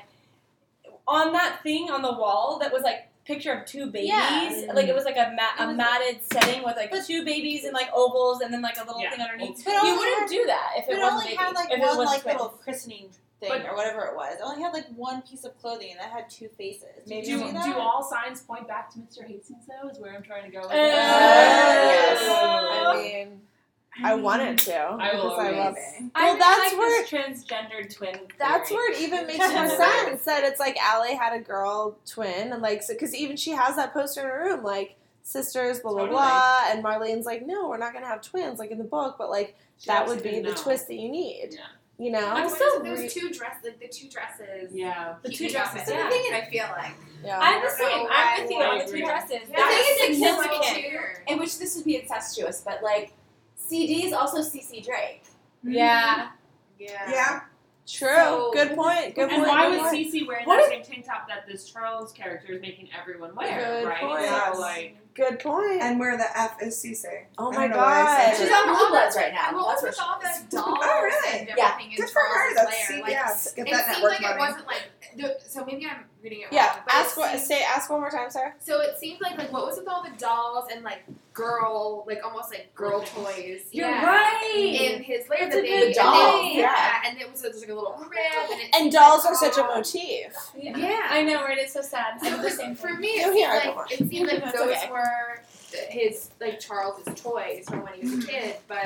S5: on that thing on the wall that was like picture of two babies,
S10: Yeah.
S5: like it was like a, mat,
S10: It
S5: a
S10: was-
S5: matted setting with like two babies and like ovals and then like a little
S6: Yeah.
S5: thing underneath.
S10: But
S5: You
S10: only
S5: wouldn't
S10: had-
S5: do that if
S10: But
S5: it
S10: it
S5: wasn't
S10: only
S5: baby.
S10: had like
S5: if it
S10: one
S5: was
S10: like
S5: twins.
S10: little christening thing
S6: But-
S10: or whatever it was. It only had like one piece of clothing and that had two faces. Did
S6: Do,
S10: you see that?
S6: do all signs point back to Mister Hastings, though, is where I'm trying to go with
S5: Uh,
S6: this?
S2: yes.
S5: Oh.
S2: I mean, I wanted to.
S6: I will
S2: because I love
S6: always-
S2: it.
S5: I
S2: Well,
S5: really
S2: that's
S5: like
S2: where
S5: this transgendered twin.
S2: That's
S5: theory.
S2: where it even makes more sense that it's like Allie had a girl twin, and like, because even she has that poster in her room, like sisters, blah blah
S6: Totally.
S2: blah, and Marlene's like, no, we're not gonna have twins, like in the book, but like
S6: She
S2: that
S6: obviously
S2: would be
S6: didn't
S2: the
S6: know.
S2: twist that you need,
S6: Yeah.
S2: you know?
S5: I'm
S9: What
S5: still
S9: is it?
S5: re-
S9: those two dress, like the two dresses.
S6: Yeah.
S5: The two
S9: keeping up
S5: dresses,
S9: with
S5: yeah.
S9: everything, I feel like.
S2: yeah.
S5: I'm the
S9: I don't
S5: same.
S9: know
S5: I'm
S9: why-
S5: with you
S6: why
S5: on
S6: I
S5: the two
S6: agree.
S5: dresses.
S9: The
S8: The
S5: That's
S8: thing is, it's
S5: significant.
S8: just in which this would be incestuous, but like C D is also C C Drake.
S5: Yeah.
S9: Yeah.
S1: Yeah.
S2: True.
S8: So-
S2: good point. Good
S6: And
S2: point.
S6: why
S2: good
S6: was
S2: point.
S6: Cece wearing
S8: What
S6: that
S8: if-
S6: same tank top that this Charles character is making everyone wear,
S2: Good
S6: right?
S2: point.
S6: So, like,
S2: Good point.
S1: And where the F is Cece.
S2: Oh
S1: I
S2: my
S1: don't know why I said
S2: God.
S1: that.
S8: She's on Blue Bloods right now.
S9: What
S8: That's
S9: was
S8: what
S9: with all
S8: she
S9: the dolls
S1: Oh, really?
S9: and
S8: Yeah.
S9: everything in
S1: Good for her.
S9: Charles'
S1: That's
S9: lair?
S1: C-
S9: Like,
S1: yes. Get
S9: it
S1: that
S9: seemed
S1: network
S9: like
S1: money.
S9: it wasn't like the, so maybe I'm reading it
S2: yeah.
S9: wrong. But
S2: Ask
S9: it
S2: what.
S9: seemed-
S2: Say. Ask one more time, Sarah.
S9: So it seemed like like what was with all the dolls and like girl like almost like girl toys.
S5: You're
S9: yeah.
S5: right.
S9: In his lair
S5: That's
S9: that
S5: a
S9: they
S5: good
S9: and
S8: dolls,
S9: they-
S8: yeah.
S9: yeah, and it was, it was like a little crib and it
S2: And
S9: seemed
S2: dolls
S9: like,
S2: are such a
S9: oh.
S2: motif.
S5: Yeah.
S9: Yeah.
S5: I know, right? It's so sad. I
S9: So
S5: do the
S9: for,
S5: same
S9: for
S5: thing.
S9: me,
S2: No,
S9: it
S2: here, I
S9: seemed
S2: don't
S9: like it seemed like
S2: That's
S9: those
S2: okay.
S9: were his like Charles's toys from when he was a kid, but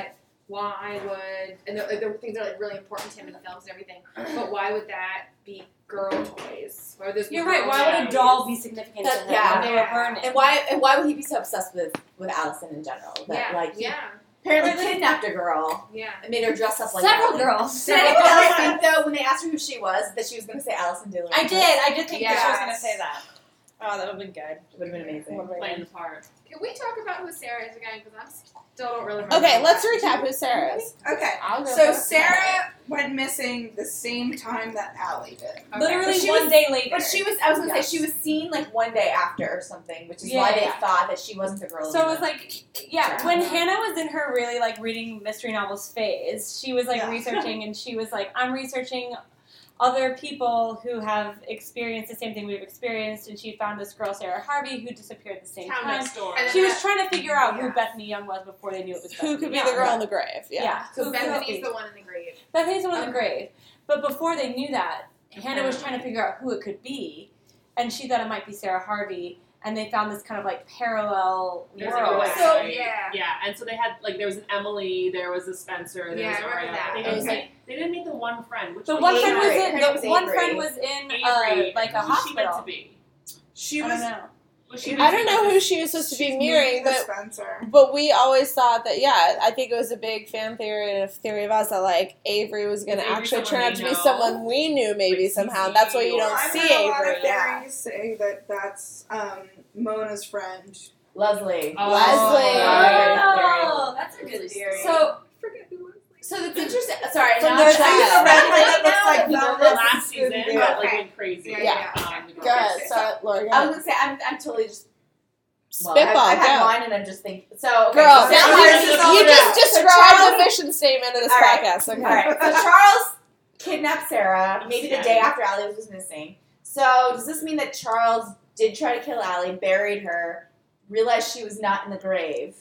S9: why would and there, like, there were things that are like really important to him in the films and everything. But why would that be girl toys? Why would those be
S5: You're
S9: girl
S5: right. Why would a
S9: toys?
S5: doll be significant
S8: That-
S5: to him
S8: yeah.
S5: when they were burning?
S8: And why and why would he be so obsessed with with Allison in general? That
S9: Yeah,
S8: like he
S9: yeah,
S8: apparently kidnapped a girl
S9: yeah.
S8: and made her dress up like
S5: Several
S8: that.
S5: girls.
S8: Did anyone else think though when they asked her who she was that she was going to say Allison Dillon?
S5: I did. I did think that she was
S9: Yes.
S5: going to say that. Oh, that would have been good.
S8: Would have been amazing.
S6: Playing the part.
S9: Can we talk about who Sarah is again? Because I'm still don't really.
S2: Okay,
S9: remember
S2: let's
S9: that.
S2: recap who Sarah is.
S1: Okay.
S2: I'll go
S1: So
S2: first.
S1: Sarah went missing the same time that Allie did.
S9: Okay.
S5: Literally
S8: But she
S5: one
S8: was-
S5: day later.
S8: But she was, I was going to
S1: Yes.
S8: say, she was seen like one day after or something, which is
S5: Yeah,
S8: why they
S5: yeah.
S8: thought that she wasn't the girl.
S5: So
S8: in
S5: it was
S8: the-
S5: like, yeah,
S8: Yeah.
S5: when Hannah was in her really like reading mystery novels phase, she was like
S1: Yeah.
S5: researching and she was like, I'm researching other people who have experienced the same thing we've experienced, and she found this girl, Sarah Harvey, who disappeared at the same
S6: Town
S5: time.
S6: next door.
S9: And
S5: She was trying to figure out who
S1: Yeah.
S5: Bethany Young was before they knew it was Bethany
S2: Who could be
S5: Young.
S2: the girl in the grave? Yeah.
S5: Yeah.
S9: So
S5: Who could it
S9: Bethany's
S5: be?
S9: the one in the grave.
S5: Bethany's the one in the
S9: Okay.
S5: grave. But before they knew that, Hannah was trying to figure out who it could be, and she thought it might be Sarah Harvey, and they found this kind of like parallel
S6: There's like a
S5: world.
S6: website.
S9: So, yeah.
S6: Yeah, and so they had like there was an Emily, there was a Spencer, there
S9: Yeah,
S6: was
S9: I remember
S6: Aria.
S9: that.
S6: They
S8: It
S6: didn't
S8: was
S6: meet, they didn't meet the one friend, which
S5: The
S6: was
S5: one friend was
S8: Avery.
S5: in.
S8: Her name was
S5: The one
S8: Avery.
S5: friend was in
S6: Avery.
S5: uh, like a
S6: Who was she meant
S5: hospital.
S6: to be?
S1: She
S5: I
S1: was.
S5: don't know.
S6: Was she
S2: I don't
S6: meant to
S2: know
S6: be
S2: who she was supposed to be
S1: she's
S2: mirroring,
S1: moving to
S2: but
S1: Spencer.
S2: but we always thought that yeah, I think it was a big fan theory and a theory of us that like Avery was going
S6: Is
S2: to
S6: Avery
S2: actually turn
S6: someone
S2: out
S6: we
S2: to be
S6: know?
S2: someone we knew maybe
S6: Like
S2: somehow.
S6: C C
S2: That's why you
S6: or-
S2: don't
S1: I've
S2: see
S1: heard a lot
S2: Avery.
S1: of
S2: Yeah.
S1: theories saying that that's um, Mona's friend.
S8: Leslie.
S6: Oh,
S2: Leslie.
S5: Oh, that's a good theory.
S8: So,
S1: Forget who was.
S8: so that's interesting. Sorry,
S1: From
S8: now
S1: the
S8: I'm trying
S1: season
S8: to-
S1: red light
S8: right
S1: that looks
S8: now
S1: like
S8: that we know
S1: velvet.
S8: this-
S6: last season,
S1: Yeah.
S6: but like
S9: Okay.
S6: went crazy.
S9: Yeah,
S8: yeah.
S6: Um, the girl.
S2: Go ahead, so Laura. go
S8: I
S2: ahead.
S8: was gonna say I'm, I'm totally just well,
S2: Spitball,
S8: I've, I've had
S2: go.
S8: wine and I'm just thinking. So, okay,
S2: Girl,
S8: so
S1: now
S8: now
S1: here's
S8: here's
S1: this
S8: the-
S1: all
S2: you
S1: about.
S2: just
S8: So
S2: described
S8: Charles-
S2: the mission statement of this
S8: All right.
S2: podcast. Okay.
S8: All right. So Charles kidnapped Sarah maybe the
S6: Yeah.
S8: day after Allie was missing. So does this mean that Charles did try to kill Allie, buried her, realized she was not in the grave,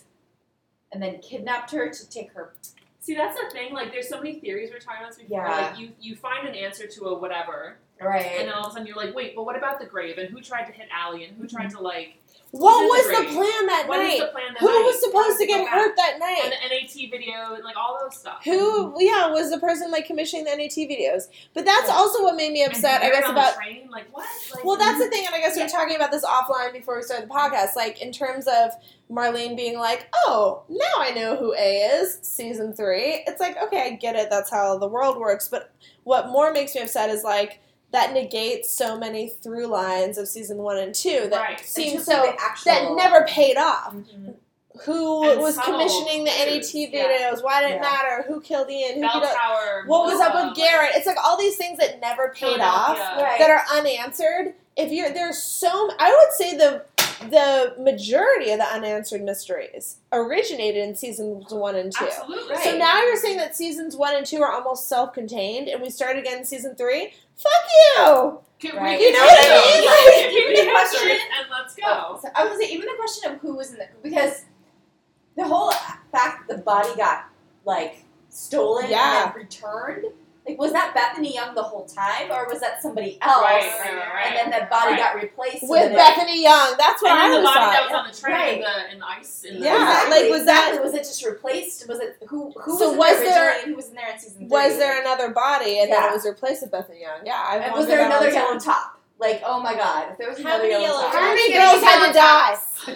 S8: and then kidnapped her to take her?
S6: See, that's the thing. Like, there's so many theories we're talking about this before.
S8: Yeah.
S6: Like, you you find an answer to a whatever,
S8: Right.
S6: and then all of a sudden you're like, wait, but what about the grave? And who tried to hit Allie? And who tried to like?
S2: What
S6: Who's
S2: was
S6: in
S2: the
S6: grave?
S2: plan that
S6: What is
S2: night?
S6: the plan that
S2: Who
S6: night?
S2: was supposed to
S6: Go
S2: get
S6: back.
S2: hurt that
S6: And
S2: night?
S6: the N A T video and like all those stuff.
S2: Who, yeah, was the person like commissioning the N A T videos? But that's
S6: Yeah.
S2: also what made me
S6: And
S2: upset, I
S6: Barry
S2: guess,
S6: on the
S2: about.
S6: train? Like what? Like,
S2: Well, that's the thing, and I guess we were talking about this offline before we started the podcast. Like, in terms of Marlene being like, oh, now I know who A is, season three. It's like, okay, I get it, that's how the world works. But what more makes me upset is, like, that negates so many through lines of season one and two that
S6: Right.
S2: seem
S8: It's just
S2: so,
S8: like the actual,
S2: that never paid off.
S8: Mhm.
S2: Who
S6: And
S2: was
S6: subtle
S2: commissioning the N A T
S6: clues, yeah.
S2: videos? Why did it
S8: Yeah.
S2: matter? Who killed Ian? Who
S6: Bell
S2: killed
S6: Tower.
S2: What was up
S6: Melissa,
S2: with Garrett? It's like all these things that never paid off
S6: Philadelphia.
S8: Right.
S2: that are unanswered. If you're there's so I would say the the majority of the unanswered mysteries originated in seasons one and two.
S6: Absolutely.
S8: Right.
S2: So now you're saying that seasons one and two are almost self-contained, and we start again in season three. Fuck you!
S6: Can
S8: Right.
S6: we
S2: You know what I mean?
S6: Like,
S8: Like,
S6: give me
S8: the
S6: the
S8: question-
S6: answers and let's go.
S8: Oh, so I was gonna say even the question of who was in the because the whole fact that the body got like stolen
S2: Yeah.
S8: and then returned. Like, was that Bethany Young the whole time, or was that somebody else?
S6: Right, right, right, right.
S8: And then that body
S6: Right.
S8: got replaced so
S2: With
S8: that it-
S2: Bethany Young, that's what
S6: And
S2: I
S6: then the
S2: always
S6: body
S2: thought.
S6: that was on the train
S8: Right.
S6: in the in the ice. In the
S2: Yeah,
S8: Exactly,
S2: like, was that-
S8: exactly. Was it just replaced? Was it who? Who
S2: So
S8: was in
S2: was
S8: there
S2: there-
S8: originally and who was in there in season three?
S2: Was there
S8: Like,
S2: another body, and then
S8: Yeah.
S2: it was replaced with Bethany Young? Yeah, I
S8: And was
S2: wondered
S8: there
S2: that all
S8: another
S2: the time.
S8: yellow top? Like, oh my god, if there was
S10: How
S8: another
S10: many
S8: yellow
S10: yellow
S8: top.
S2: How many
S10: How
S2: girls
S10: many
S2: had to die?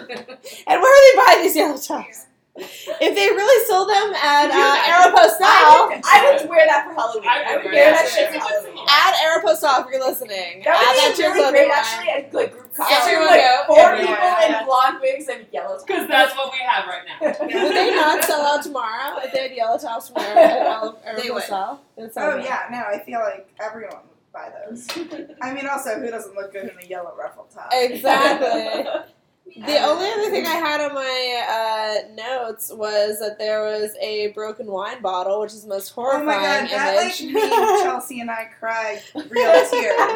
S2: And where are they buying these yellow tops? If they really sold them at
S6: Could you
S2: uh,
S6: imagine?
S2: Aeropostale,
S8: I would, I would wear that for Halloween.
S6: I would
S8: I would
S6: wear
S8: wear
S6: that
S8: that
S6: shit
S8: shit for
S6: for
S8: Halloween.
S2: at Aeropostale if you're listening.
S8: That
S2: Add
S8: would
S2: that
S8: be
S2: to your
S8: really
S2: clothing
S8: great,
S2: line.
S8: actually, a good group costume.
S2: Everyone
S8: like
S2: go.
S8: four
S2: Everyone
S8: people
S2: go.
S8: in blonde wigs and yellow tops.
S6: Because that's what we have right now.
S2: Would they not sell out tomorrow if they had yellow tops from Aer-
S10: They would.
S2: Aeropostale? It's
S1: Oh
S2: okay.
S1: yeah, no, I feel like everyone would buy those. I mean, also, who doesn't look good in a yellow ruffle top?
S2: Exactly. The only other thing I had on my uh, notes was that there was a broken wine bottle, which is the most
S1: Oh
S2: horrifying
S1: my god, that like
S2: image.
S1: made Chelsea and I cry real tears.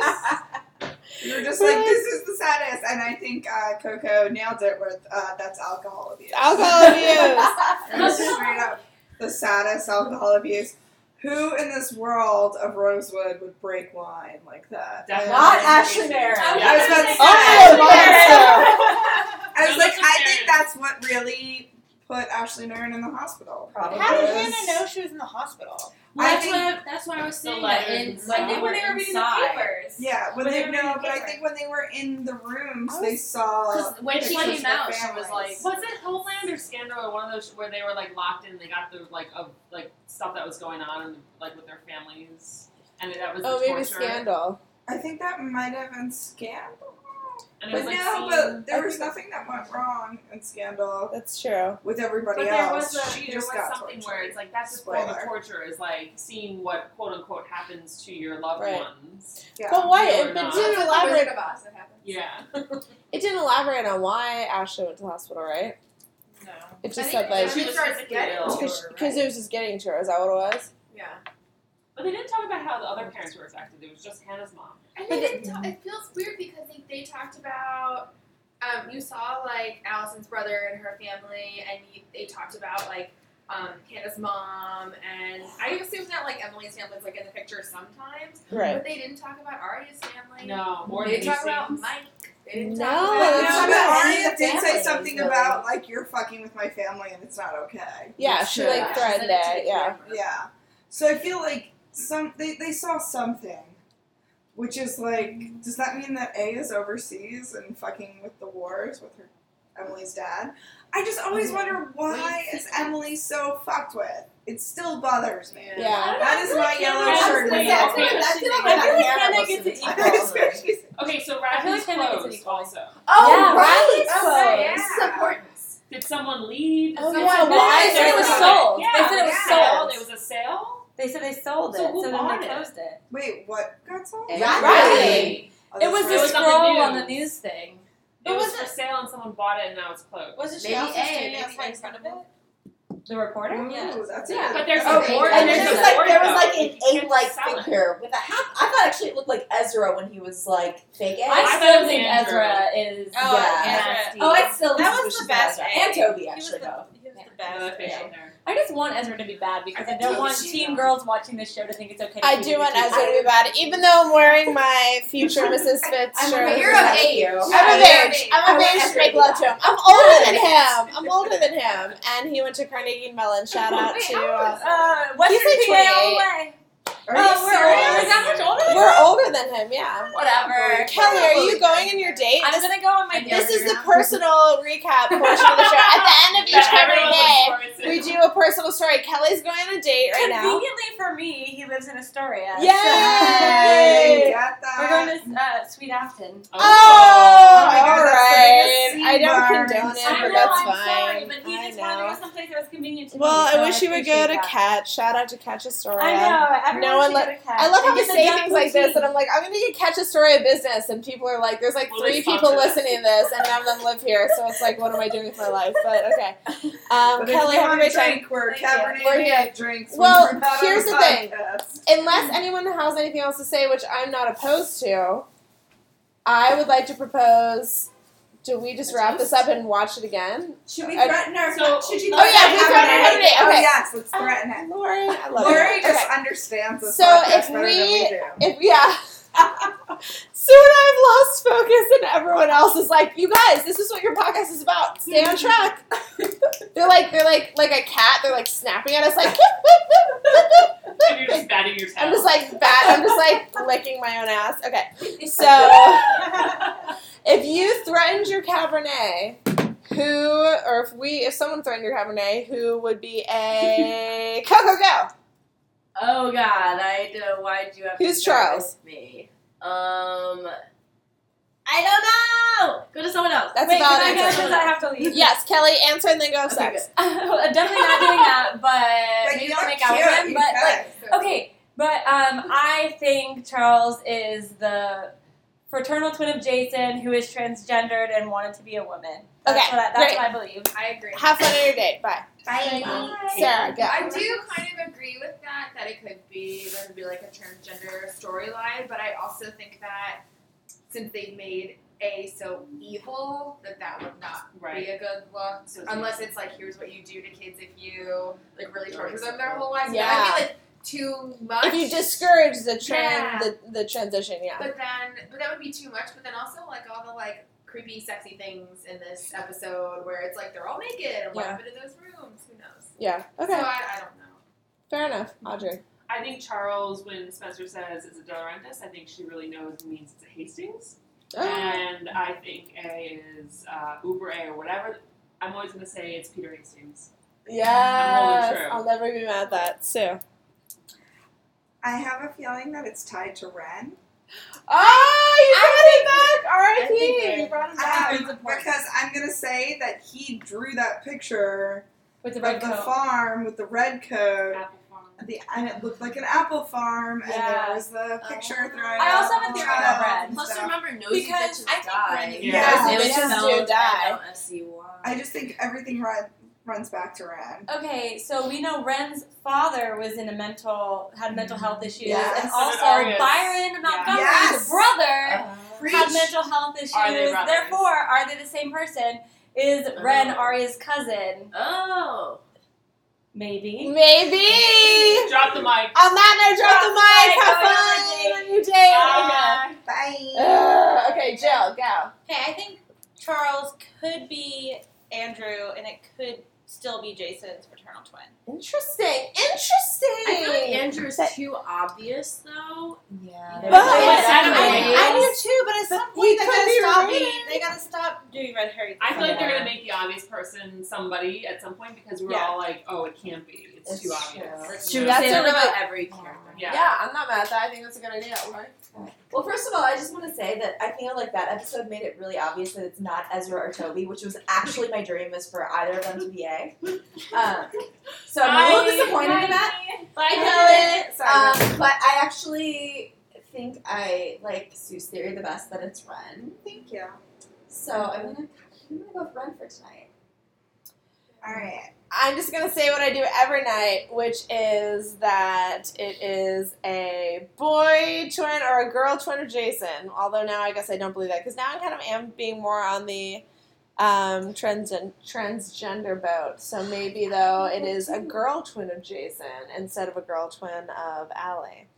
S1: We were just like, this is the saddest, and I think uh, Coco nailed it with uh, that's alcohol abuse.
S2: Alcohol abuse.
S1: It was straight up the saddest alcohol abuse. Who in this world of Rosewood would break wine like that?
S6: Definitely.
S8: Not Ashley Merritt.
S1: I was about to say,
S2: Oh,
S1: I
S2: monster.
S1: I was
S6: No,
S1: like,
S6: that's
S1: I
S6: fair.
S1: think that's what really put Ashley and Aaron in the hospital.
S8: Probably.
S10: How did
S1: Because-
S10: Hannah know she was in the hospital?
S5: Well,
S1: I
S5: that's
S1: think-
S5: what I, that's what I was saying.
S6: The
S5: That
S6: letters
S5: in,
S6: and
S5: when
S6: stuff.
S5: they were
S9: When they were reading the
S5: inside.
S9: papers.
S1: Yeah, when
S5: But
S1: they
S5: they were
S1: no,
S5: in
S1: but I
S5: paper.
S1: think when they were in the rooms,
S2: I
S1: they
S2: was-
S1: saw.
S5: Because when she
S1: pictures
S5: came
S1: of
S5: out, she
S1: families.
S5: was like,
S6: Was it Homeland or Scandal or one of those where they were like locked in? They got the like of like stuff that was going on and like with their families, and that was
S2: Oh,
S6: the
S2: maybe
S6: torture.
S2: Scandal.
S1: I think that might have been Scandal.
S6: And it
S1: But
S6: was like
S1: no,
S6: seeing-
S1: but there
S2: I
S1: was
S2: think-
S1: nothing that went wrong in Scandal
S2: That's true.
S1: with everybody
S6: But there
S1: else.
S6: was, a,
S1: she
S6: there
S1: just
S6: was
S1: got
S6: something
S1: tortured.
S6: where it's like that's the point of
S1: Spoiler.
S6: torture is like seeing what quote unquote happens to your loved
S2: Right.
S6: ones.
S1: Yeah.
S2: But why?
S6: Real or
S2: It, it
S6: not.
S2: didn't
S9: Wizard
S2: elaborate.
S9: of Oz, that happens.
S6: Yeah.
S2: It didn't elaborate on why Ashley went to the hospital, right?
S10: No.
S2: It
S9: I
S2: just
S9: think
S2: said like
S6: she
S9: she
S6: was
S9: starts
S6: physically
S9: getting
S6: ill.
S9: to
S2: because
S9: her,
S2: because
S9: right?
S2: it was just getting to her. Is that what it was?
S9: Yeah.
S6: But they didn't talk about how the other parents were affected. It was just Hannah's mom.
S9: And they didn't talk, it feels weird because they, they talked about, um, you saw like Allison's brother and her family, and you, they talked about like um, Hannah's mom, and I assume that like Emily's family was like in the picture sometimes,
S2: Right.
S9: but they didn't talk about Arya's family.
S6: No, or
S9: They
S6: the
S9: didn't talk about
S6: scenes.
S9: Mike. They didn't
S2: No,
S9: talk
S1: But
S9: about
S2: that's
S1: no,
S2: true.
S1: but
S8: Any
S1: Arya
S8: of the
S1: did say
S8: families,
S1: something
S8: really.
S1: about like you're fucking with my family and it's not okay.
S2: Yeah,
S1: Which,
S2: she
S1: uh,
S2: like threatened it. Yeah.
S1: Yeah. So I feel like some they, they saw something, which is like, does that mean that A is overseas and fucking with the wars with her Emily's dad? I just always wonder why is Emily so fucked with? It still bothers me.
S2: Yeah.
S1: That is my yellow
S6: Hannah-
S1: shirt.
S6: Wait,
S1: Yeah.
S6: okay.
S8: I feel like
S5: I feel like
S8: Hannah
S5: Hannah
S8: most
S5: gets
S8: of the
S5: it
S8: time.
S5: equal.
S6: Okay, so
S5: I feel
S6: Radley's
S5: like Hannah gets
S6: closed
S5: it equal.
S6: also.
S8: Oh,
S5: Yeah,
S8: right.
S5: right.
S8: Oh,
S9: Yeah.
S8: this is important.
S6: Did someone leave?
S2: Oh,
S6: Did
S2: yeah,
S6: someone-
S2: why?
S5: They said it was
S6: Yeah.
S5: sold.
S6: Yeah,
S5: They said it was
S6: yeah.
S5: sold.
S6: It was a sale?
S5: They said they sold it,
S6: So
S5: so,
S6: who
S5: then
S6: bought
S5: they
S6: it?
S5: closed it.
S1: Wait, what got sold?
S8: Riley.
S5: Riley.
S1: Oh,
S5: It
S1: that's
S5: was
S1: right.
S5: the
S6: It was on the
S5: scroll on the
S6: news.
S5: news thing.
S6: It was for sale and someone bought it and now it's closed.
S10: Wasn't she
S8: Maybe
S10: also
S8: A,
S10: standing
S8: maybe
S10: outside in
S8: they
S10: front of it?
S5: The reporter?
S1: Ooh,
S10: Yes.
S1: that's
S5: Yeah.
S1: it.
S6: But there's
S8: Oh,
S6: a
S8: and
S6: board
S8: there's
S6: and there's
S8: just
S6: a
S8: like
S6: board
S8: there was
S6: though.
S8: like an
S6: You can't
S8: ape-like
S6: sell it.
S8: figure with a hat. I thought actually it looked like Ezra when he was like fake egg.
S5: I
S6: thought it
S5: still
S6: was
S5: think
S6: Andrew.
S5: Ezra is
S10: Oh,
S8: Yeah.
S5: nasty.
S8: Oh, I still
S10: That
S8: think
S10: was
S8: she's
S10: the best
S8: Ezra.
S10: egg.
S8: And Toby
S10: He was
S8: actually
S10: the,
S8: though.
S10: he was the
S6: The
S10: best.
S6: facial
S10: egg.
S6: hair.
S5: I just want Ezra to be bad because I,
S1: I
S5: don't
S1: do
S5: want
S1: too.
S5: teen girls watching this show to think it's okay to
S2: I
S5: be
S2: do want
S5: teen.
S2: Ezra to be bad, even though I'm wearing my future Missus Fitz
S8: I'm
S2: shirt.
S8: a
S9: You're
S8: you're
S9: of
S8: of
S9: age.
S8: age.
S2: I'm of
S9: Yeah, you're of
S2: age.
S9: age.
S2: I'm
S8: I
S2: of
S8: want
S2: age to
S8: Ezra
S2: make
S8: to be
S2: love to
S8: that.
S2: him. I'm older than him. I'm older than him, and he went to Carnegie Mellon. Shout out
S9: Wait,
S2: to.
S9: how old is
S2: Uh,
S5: Uh, Western
S2: He's like
S5: P A all the
S2: twenty-eight.
S5: way.
S8: Are
S5: Oh,
S8: you
S5: we're
S8: serious?
S5: older. Is that much older?
S2: we're older than him, yeah.
S5: Whatever.
S2: Kelly, are you going on your date?
S5: I'm
S2: This,
S5: gonna go on my
S2: this
S5: date.
S2: is the personal recap portion of the show. At the end of each
S6: That
S2: every
S6: everyone
S2: day,
S6: looks forward to.
S2: we do a personal story. Kelly's going on a date right now.
S5: Conveniently for me, he lives in Astoria.
S2: Yay!
S1: Hey, got that.
S5: So we're going to uh, Sweet Afton.
S2: Oh,
S1: my God,
S2: all
S1: that's the
S2: right.
S1: biggest
S2: I don't
S1: C-bar.
S2: condone it,
S5: I
S2: but
S5: know,
S2: that's
S5: I'm
S2: fine.
S5: sorry, but he
S2: I
S5: just wanted to
S2: know.
S5: go someplace that was convenient to
S2: Well,
S5: me.
S2: I
S5: so
S2: wish you would go
S5: appreciate
S2: to
S5: that.
S2: Catch. Shout out to Catch Astoria.
S5: I know. Everyone
S2: No one
S5: should
S2: let-
S5: go to Catch.
S2: I love how
S5: And
S2: we
S5: get the
S2: say
S5: duck
S2: things like this,
S5: poutine.
S2: and I'm like, I'm gonna get Catch Astoria business, and people are like, there's like
S6: Will
S2: three
S6: they
S2: people
S6: sponsor us?
S2: listening to this, and none of them live here, so it's like, what am I doing with my life? But okay. Um,
S1: But if
S2: Kelly,
S1: you
S2: have a
S1: want
S2: great time.
S1: drink, we're
S5: Thank you.
S1: Cabernet
S2: We're here.
S1: drinks. when
S2: Well,
S1: we're not
S2: here's
S1: on
S2: the thing.
S1: podcast.
S2: Unless anyone has anything else to say, which I'm not opposed to, I would like to propose. Do we just wrap this up and watch it again?
S8: Should we
S2: I-
S8: threaten our?
S6: So-
S8: should you?
S2: Oh, yeah, we threaten our Cabernet.
S1: Oh
S2: Okay.
S1: yes, let's threaten it.
S2: Lori, I love
S1: Lori
S2: you.
S1: just
S2: Okay.
S1: understands this
S2: So
S1: podcast
S2: if
S1: better
S2: we-
S1: than we do.
S2: If yeah. Soon I've lost focus and everyone else is like, you guys, this is what your podcast is about. Stay on track. They're like they're like like a cat, they're like snapping at us like
S6: And you're just batting your tail.
S2: I'm just like bat I'm just like licking my own ass. Okay. So if you threatened your Cabernet, who or if we if someone threatened your Cabernet, who would be a Coco Go?
S8: Oh God, I know. Why'd you have
S2: Who's
S8: to start
S2: Charles?
S8: with me? Um, I don't know. Go to someone else.
S2: That's
S5: Wait,
S2: about
S5: can I
S2: it.
S5: go because I have to leave?
S2: Yes, Kelly, answer and then go have
S8: Okay,
S2: sex.
S5: I'm definitely not doing that, but,
S1: But
S5: maybe
S1: you
S5: I'll
S1: look
S5: make out with
S1: cute,
S5: him.
S1: you
S5: But
S1: could.
S5: like, okay, but um, I think Charles is the fraternal twin of Jason, who is transgendered and wanted to be a woman. That's
S2: Okay,
S5: what I, that's
S2: great.
S5: what I believe.
S9: I agree.
S2: Have fun on your date. Bye.
S8: Bye.
S2: Sarah, go.
S9: I do kind of agree with that, that it could be, there could be like a transgender storyline, but I also think that since they made A so evil, that that would not
S6: Right.
S9: be a good look.
S6: So
S9: Unless it's like, here's what you do to kids if you like really torture them their whole lives.
S2: Yeah.
S9: That might be like too much.
S2: If you discourage the trans
S9: Yeah.
S2: the, the transition, yeah.
S9: But then, but that would be too much. But then also, like all the like creepy, sexy things in this episode where it's like they're all naked and what
S2: Yeah.
S9: happened in those rooms? Who knows?
S2: Yeah. Okay.
S9: So I, I don't know.
S2: Fair enough. Audrey.
S6: I think Charles, when Spencer says it's a De Laurentiis, I think she really knows it means it's a Hastings.
S2: Oh.
S6: And I think A is uh, Uber A or whatever. I'm always going to say it's Peter Hastings.
S2: Yes.
S6: true.
S2: I'll never be mad at that. Sue.
S1: I have a feeling that it's tied to Ren.
S2: Oh, you brought it back! R I
S8: I think
S2: P
S8: they're-
S2: You brought it back.
S1: Um, because I'm gonna say that he drew that picture
S5: With the
S1: of
S5: red
S1: the
S5: coat.
S1: farm with the red coat,
S6: Apple Farm.
S1: the, and it looked like an apple farm, and
S5: Yeah.
S1: there was the picture throwing.
S5: I also
S1: up
S5: have a theory
S1: child
S5: about Ren.
S1: and
S10: Plus,
S1: stuff.
S10: remember, nosy
S5: Because
S10: bitches
S5: I think
S10: die.
S5: Ren-
S6: Yeah.
S1: Yeah.
S10: It was
S2: Bitches do
S10: spelled
S2: die.
S10: N O S E Y.
S1: I just think everything run, runs back to Ren.
S5: Okay, so we know Ren's father was in a mental had mental health issues,
S1: Yes.
S5: and
S6: So did
S5: also
S6: Arya's.
S5: Byron Montgomery's
S1: Yes.
S5: brother
S1: Preach.
S5: had mental health issues.
S6: Are they brothers?
S5: Therefore, are they the same person? Is Ren Arya's cousin?
S10: Oh.
S5: Maybe.
S2: Maybe.
S6: Drop the mic.
S2: On that note, drop the mic.
S5: Drop the mic.
S2: Have fun on your date.
S6: Bye.
S1: Bye.
S2: Ugh, okay, Jill, go.
S10: Hey, I think Charles could be Andrew, and it could still be Jason's fraternal twin.
S2: Interesting. Interesting.
S10: I feel like Andrew's
S2: That-
S10: too obvious, though.
S8: Yeah.
S2: But
S10: I,
S6: I
S10: I do too, but at some
S2: But
S10: point
S2: he
S10: they
S2: could
S10: gotta
S2: be
S10: stop
S2: related.
S10: being, they gotta stop doing red herring.
S6: I feel like they're
S8: Yeah.
S6: going to make the obvious person somebody at some point because we're
S10: Yeah.
S6: all like, oh, it can't be. It's,
S8: It's
S6: too
S8: true.
S6: obvious.
S10: That's
S6: You
S10: true.
S6: know?
S2: That's
S10: Say
S2: a
S10: that
S2: really-
S10: about every character.
S6: Yeah.
S2: Yeah, I'm not mad at that. I think that's a good idea. Right?
S8: Well, first of all, I just want to say that I feel like that episode made it really obvious that it's not Ezra or Toby, which was actually my dream was for either of them to be A. Um, so I'm a little disappointed in that.
S10: Bye, Kelly.
S8: Sorry, um, but I actually think I like Sue's theory the best that it's Ren.
S1: Thank you.
S8: So I'm gonna I'm gonna go with Ren for tonight.
S1: All right.
S2: I'm just gonna say what I do every night, which is that it is a boy twin or a girl twin of Jason. Although now I guess I don't believe that because now I kind of am being more on the um, trans transgender boat. So maybe though it is a girl twin of Jason instead of a girl twin of Allie,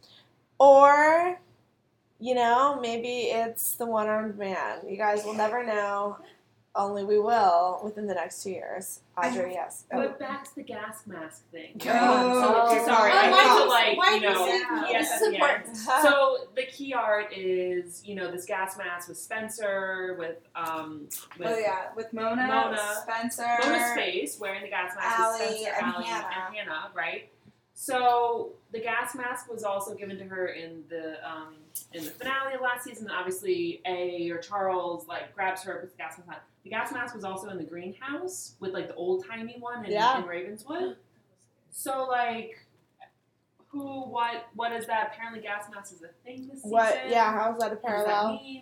S2: or you know maybe it's the one armed man. You guys will never know. Only we will within the next two years. Audrey, yes.
S6: But back to the gas mask thing.
S1: Oh,
S6: So, sorry,
S2: oh,
S6: I
S2: why
S6: need to
S2: do-
S6: like,
S10: why
S6: you
S10: do you
S6: know,
S10: say that?
S6: yes,
S10: This
S6: at
S10: is
S6: the end. So the key art is, you know, this gas mask with Spencer, with um, with
S1: Oh yeah, with Mona,
S6: Mona.
S1: Spencer,
S6: Mona's face wearing the gas mask
S1: Allie,
S6: with Spencer,
S1: and
S6: Allie,
S1: Hannah.
S6: and Hannah, right? So the gas mask was also given to her in the um, in the finale of last season. Obviously, A or Charles like grabs her with the gas mask on. The gas mask was also in the greenhouse with like the old timey one in,
S2: Yeah.
S6: in Ravenswood. So like, who, what, what is that? Apparently, gas mask is a thing this season.
S2: What? Yeah. How's that a
S6: What does that
S2: parallel?
S6: mean?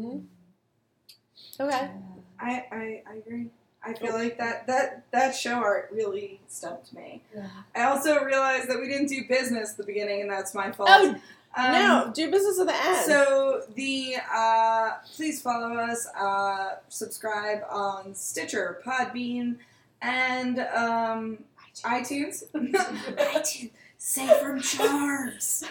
S2: Mm-hmm. Okay.
S1: I, I, I agree. I feel like that, that, that show art really stumped me.
S8: Yeah.
S1: I also realized that we didn't do business at the beginning, and that's my fault.
S2: Oh
S1: Um,
S2: no! Do business at the end.
S1: So the uh, please follow us, uh, subscribe on Stitcher, Podbean, and um, iTunes. iTunes. Say from Charms.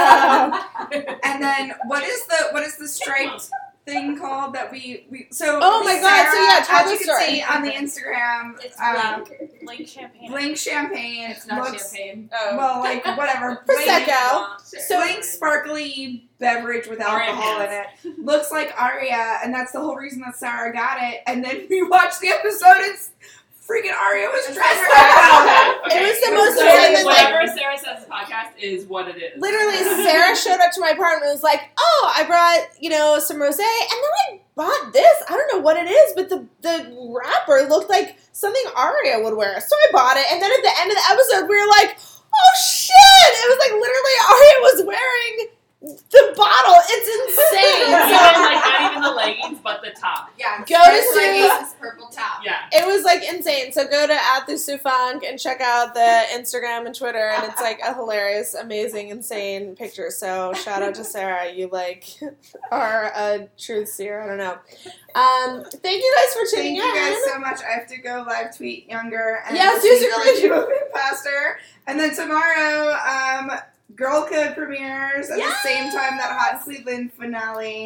S1: And then what is the what is the striped thing called that we, we so
S2: Oh my God, so yeah, tell
S1: as
S2: the
S1: you can
S2: story.
S1: see on the Instagram,
S10: It's
S1: um,
S10: Blink. Blink champagne.
S1: Blink Champagne.
S10: It's not
S1: looks,
S10: champagne.
S2: oh.
S1: Well, like whatever. Blink-
S2: Prosecco.
S1: So Blink sparkly beverage with
S6: Aria
S1: alcohol in
S6: has.
S1: it. Looks like Aria, and that's the whole reason that Sarah got it. And then we watched the episode, and freaking Aria was dressed like that.
S6: Okay,
S2: It was the
S6: okay.
S2: most
S6: So
S2: random, like-
S6: whatever Sarah says in this podcast is what it is.
S2: Literally, Sarah showed up to my apartment and was like, "Oh, I brought you know some rosé, and then I bought this. I don't know what it is, but the the wrapper looked like something Aria would wear, so I bought it. And then at the end of the episode, we were like, "Oh shit!" It was like literally Aria was wearing the bottle. It's insane.
S6: Not
S2: So
S6: even, like, not even the leggings, but the top.
S9: Yeah.
S2: Go to
S9: Spencer
S2: Sue.
S9: gave us purple top.
S6: Yeah.
S2: it was like insane. So go to at the Sufunk and check out the Instagram and Twitter, and it's like a hilarious, amazing, insane picture. So shout out to Sarah. You like are a truth seer. I don't know. Um, thank you guys for tuning
S1: Thank you
S2: in.
S1: guys so much. I have to go live tweet younger and
S2: Yeah,
S1: listen
S2: Susan
S1: to
S2: Christian.
S1: you a bit faster. And then tomorrow, um, Girl Code premieres at the same time that Hot in Cleveland finale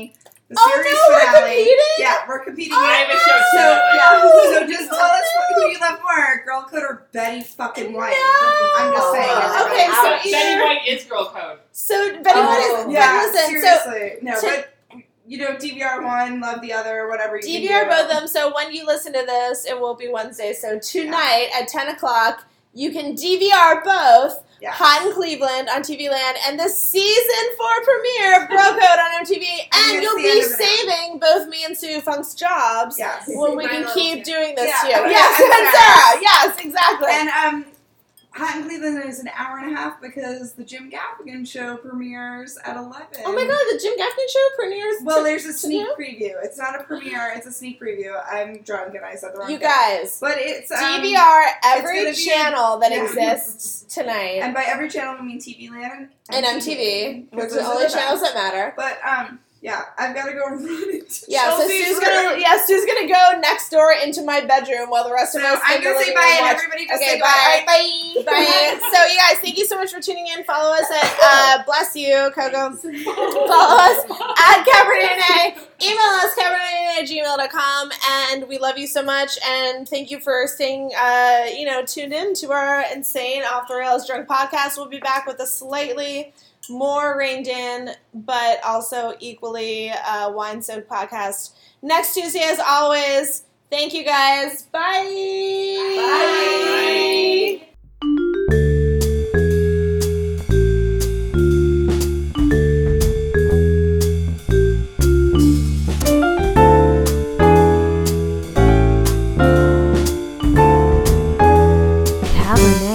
S1: The
S2: Oh,
S1: series
S2: no, we're
S1: finale.
S2: competing?
S1: Yeah, we're competing.
S2: Oh,
S6: I have a show too.
S1: So
S6: like-
S1: yeah, so just tell us what, who you love more, Girl Code or Betty fucking White.
S2: No.
S1: I'm just saying.
S8: Oh,
S2: Okay, so
S8: ouch.
S2: either-
S6: Betty White is girl code.
S2: So Betty
S8: Oh,
S2: White is.
S1: Yeah,
S2: but listen,
S1: seriously. no,
S2: to-
S1: but you know, D V R one, love the other, whatever you
S2: so
S1: can
S2: D V R
S1: do.
S2: both of them. So when you listen to this, it will be Wednesday. So tonight at ten o'clock, you can D V R both.
S1: Yes.
S2: Hot in Cleveland on T V Land, and the season four premiere of Bro Code on M T V, and
S1: it's
S2: you'll
S1: the
S2: be
S1: end of it.
S2: saving both me and Sue Funk's jobs
S1: Yes.
S2: when we
S9: My
S2: can
S9: little
S2: keep
S9: too.
S2: doing this
S1: Yeah.
S2: to you.
S1: Oh, yeah,
S2: Yes,
S1: and
S2: and
S1: Sarah.
S2: Sarah. Yes, exactly.
S1: And um, Hot in Cleveland is an hour and a half because the Jim Gaffigan show premieres at eleven.
S2: oh my God, the Jim Gaffigan show premieres.
S1: Well,
S2: to-
S1: there's a sneak
S2: Yeah.
S1: preview. It's not a premiere. It's a sneak preview. I'm drunk and I said the wrong
S2: you
S1: thing.
S2: guys.
S1: But it's um,
S2: D V R
S1: it's
S2: every
S1: gonna be-
S2: channel that
S1: yeah.
S2: exists tonight,
S1: And by every channel, I mean T V Land
S2: and M T V, which
S1: because
S2: are the
S1: those
S2: only
S1: the
S2: channels
S1: best.
S2: that matter.
S1: But um, yeah, I've got to go run into
S2: Yeah, so
S1: Chelsea's
S2: Sue's
S1: room.
S2: gonna yeah Sue's gonna go next door into my bedroom while the rest
S1: So
S2: of us.
S1: I'm
S2: in the
S1: gonna say
S2: living
S1: bye,
S2: room
S1: and
S2: watch-
S1: everybody just
S2: Okay,
S1: say
S2: bye.
S1: bye.
S2: Bye. Bye. So, you guys, thank you so much for tuning in. Follow us at uh, Bless You, Coco. Follow us at Cabernet. Email us, cabernet at gmail dot com. And we love you so much. And thank you for staying, uh, you know, tuned in to our insane Off the Rails Drunk podcast. We'll be back with a slightly more reined in, but also equally uh, wine-soaked podcast next Tuesday, as always. Thank you, guys. Bye.
S1: Bye.
S11: Cabernet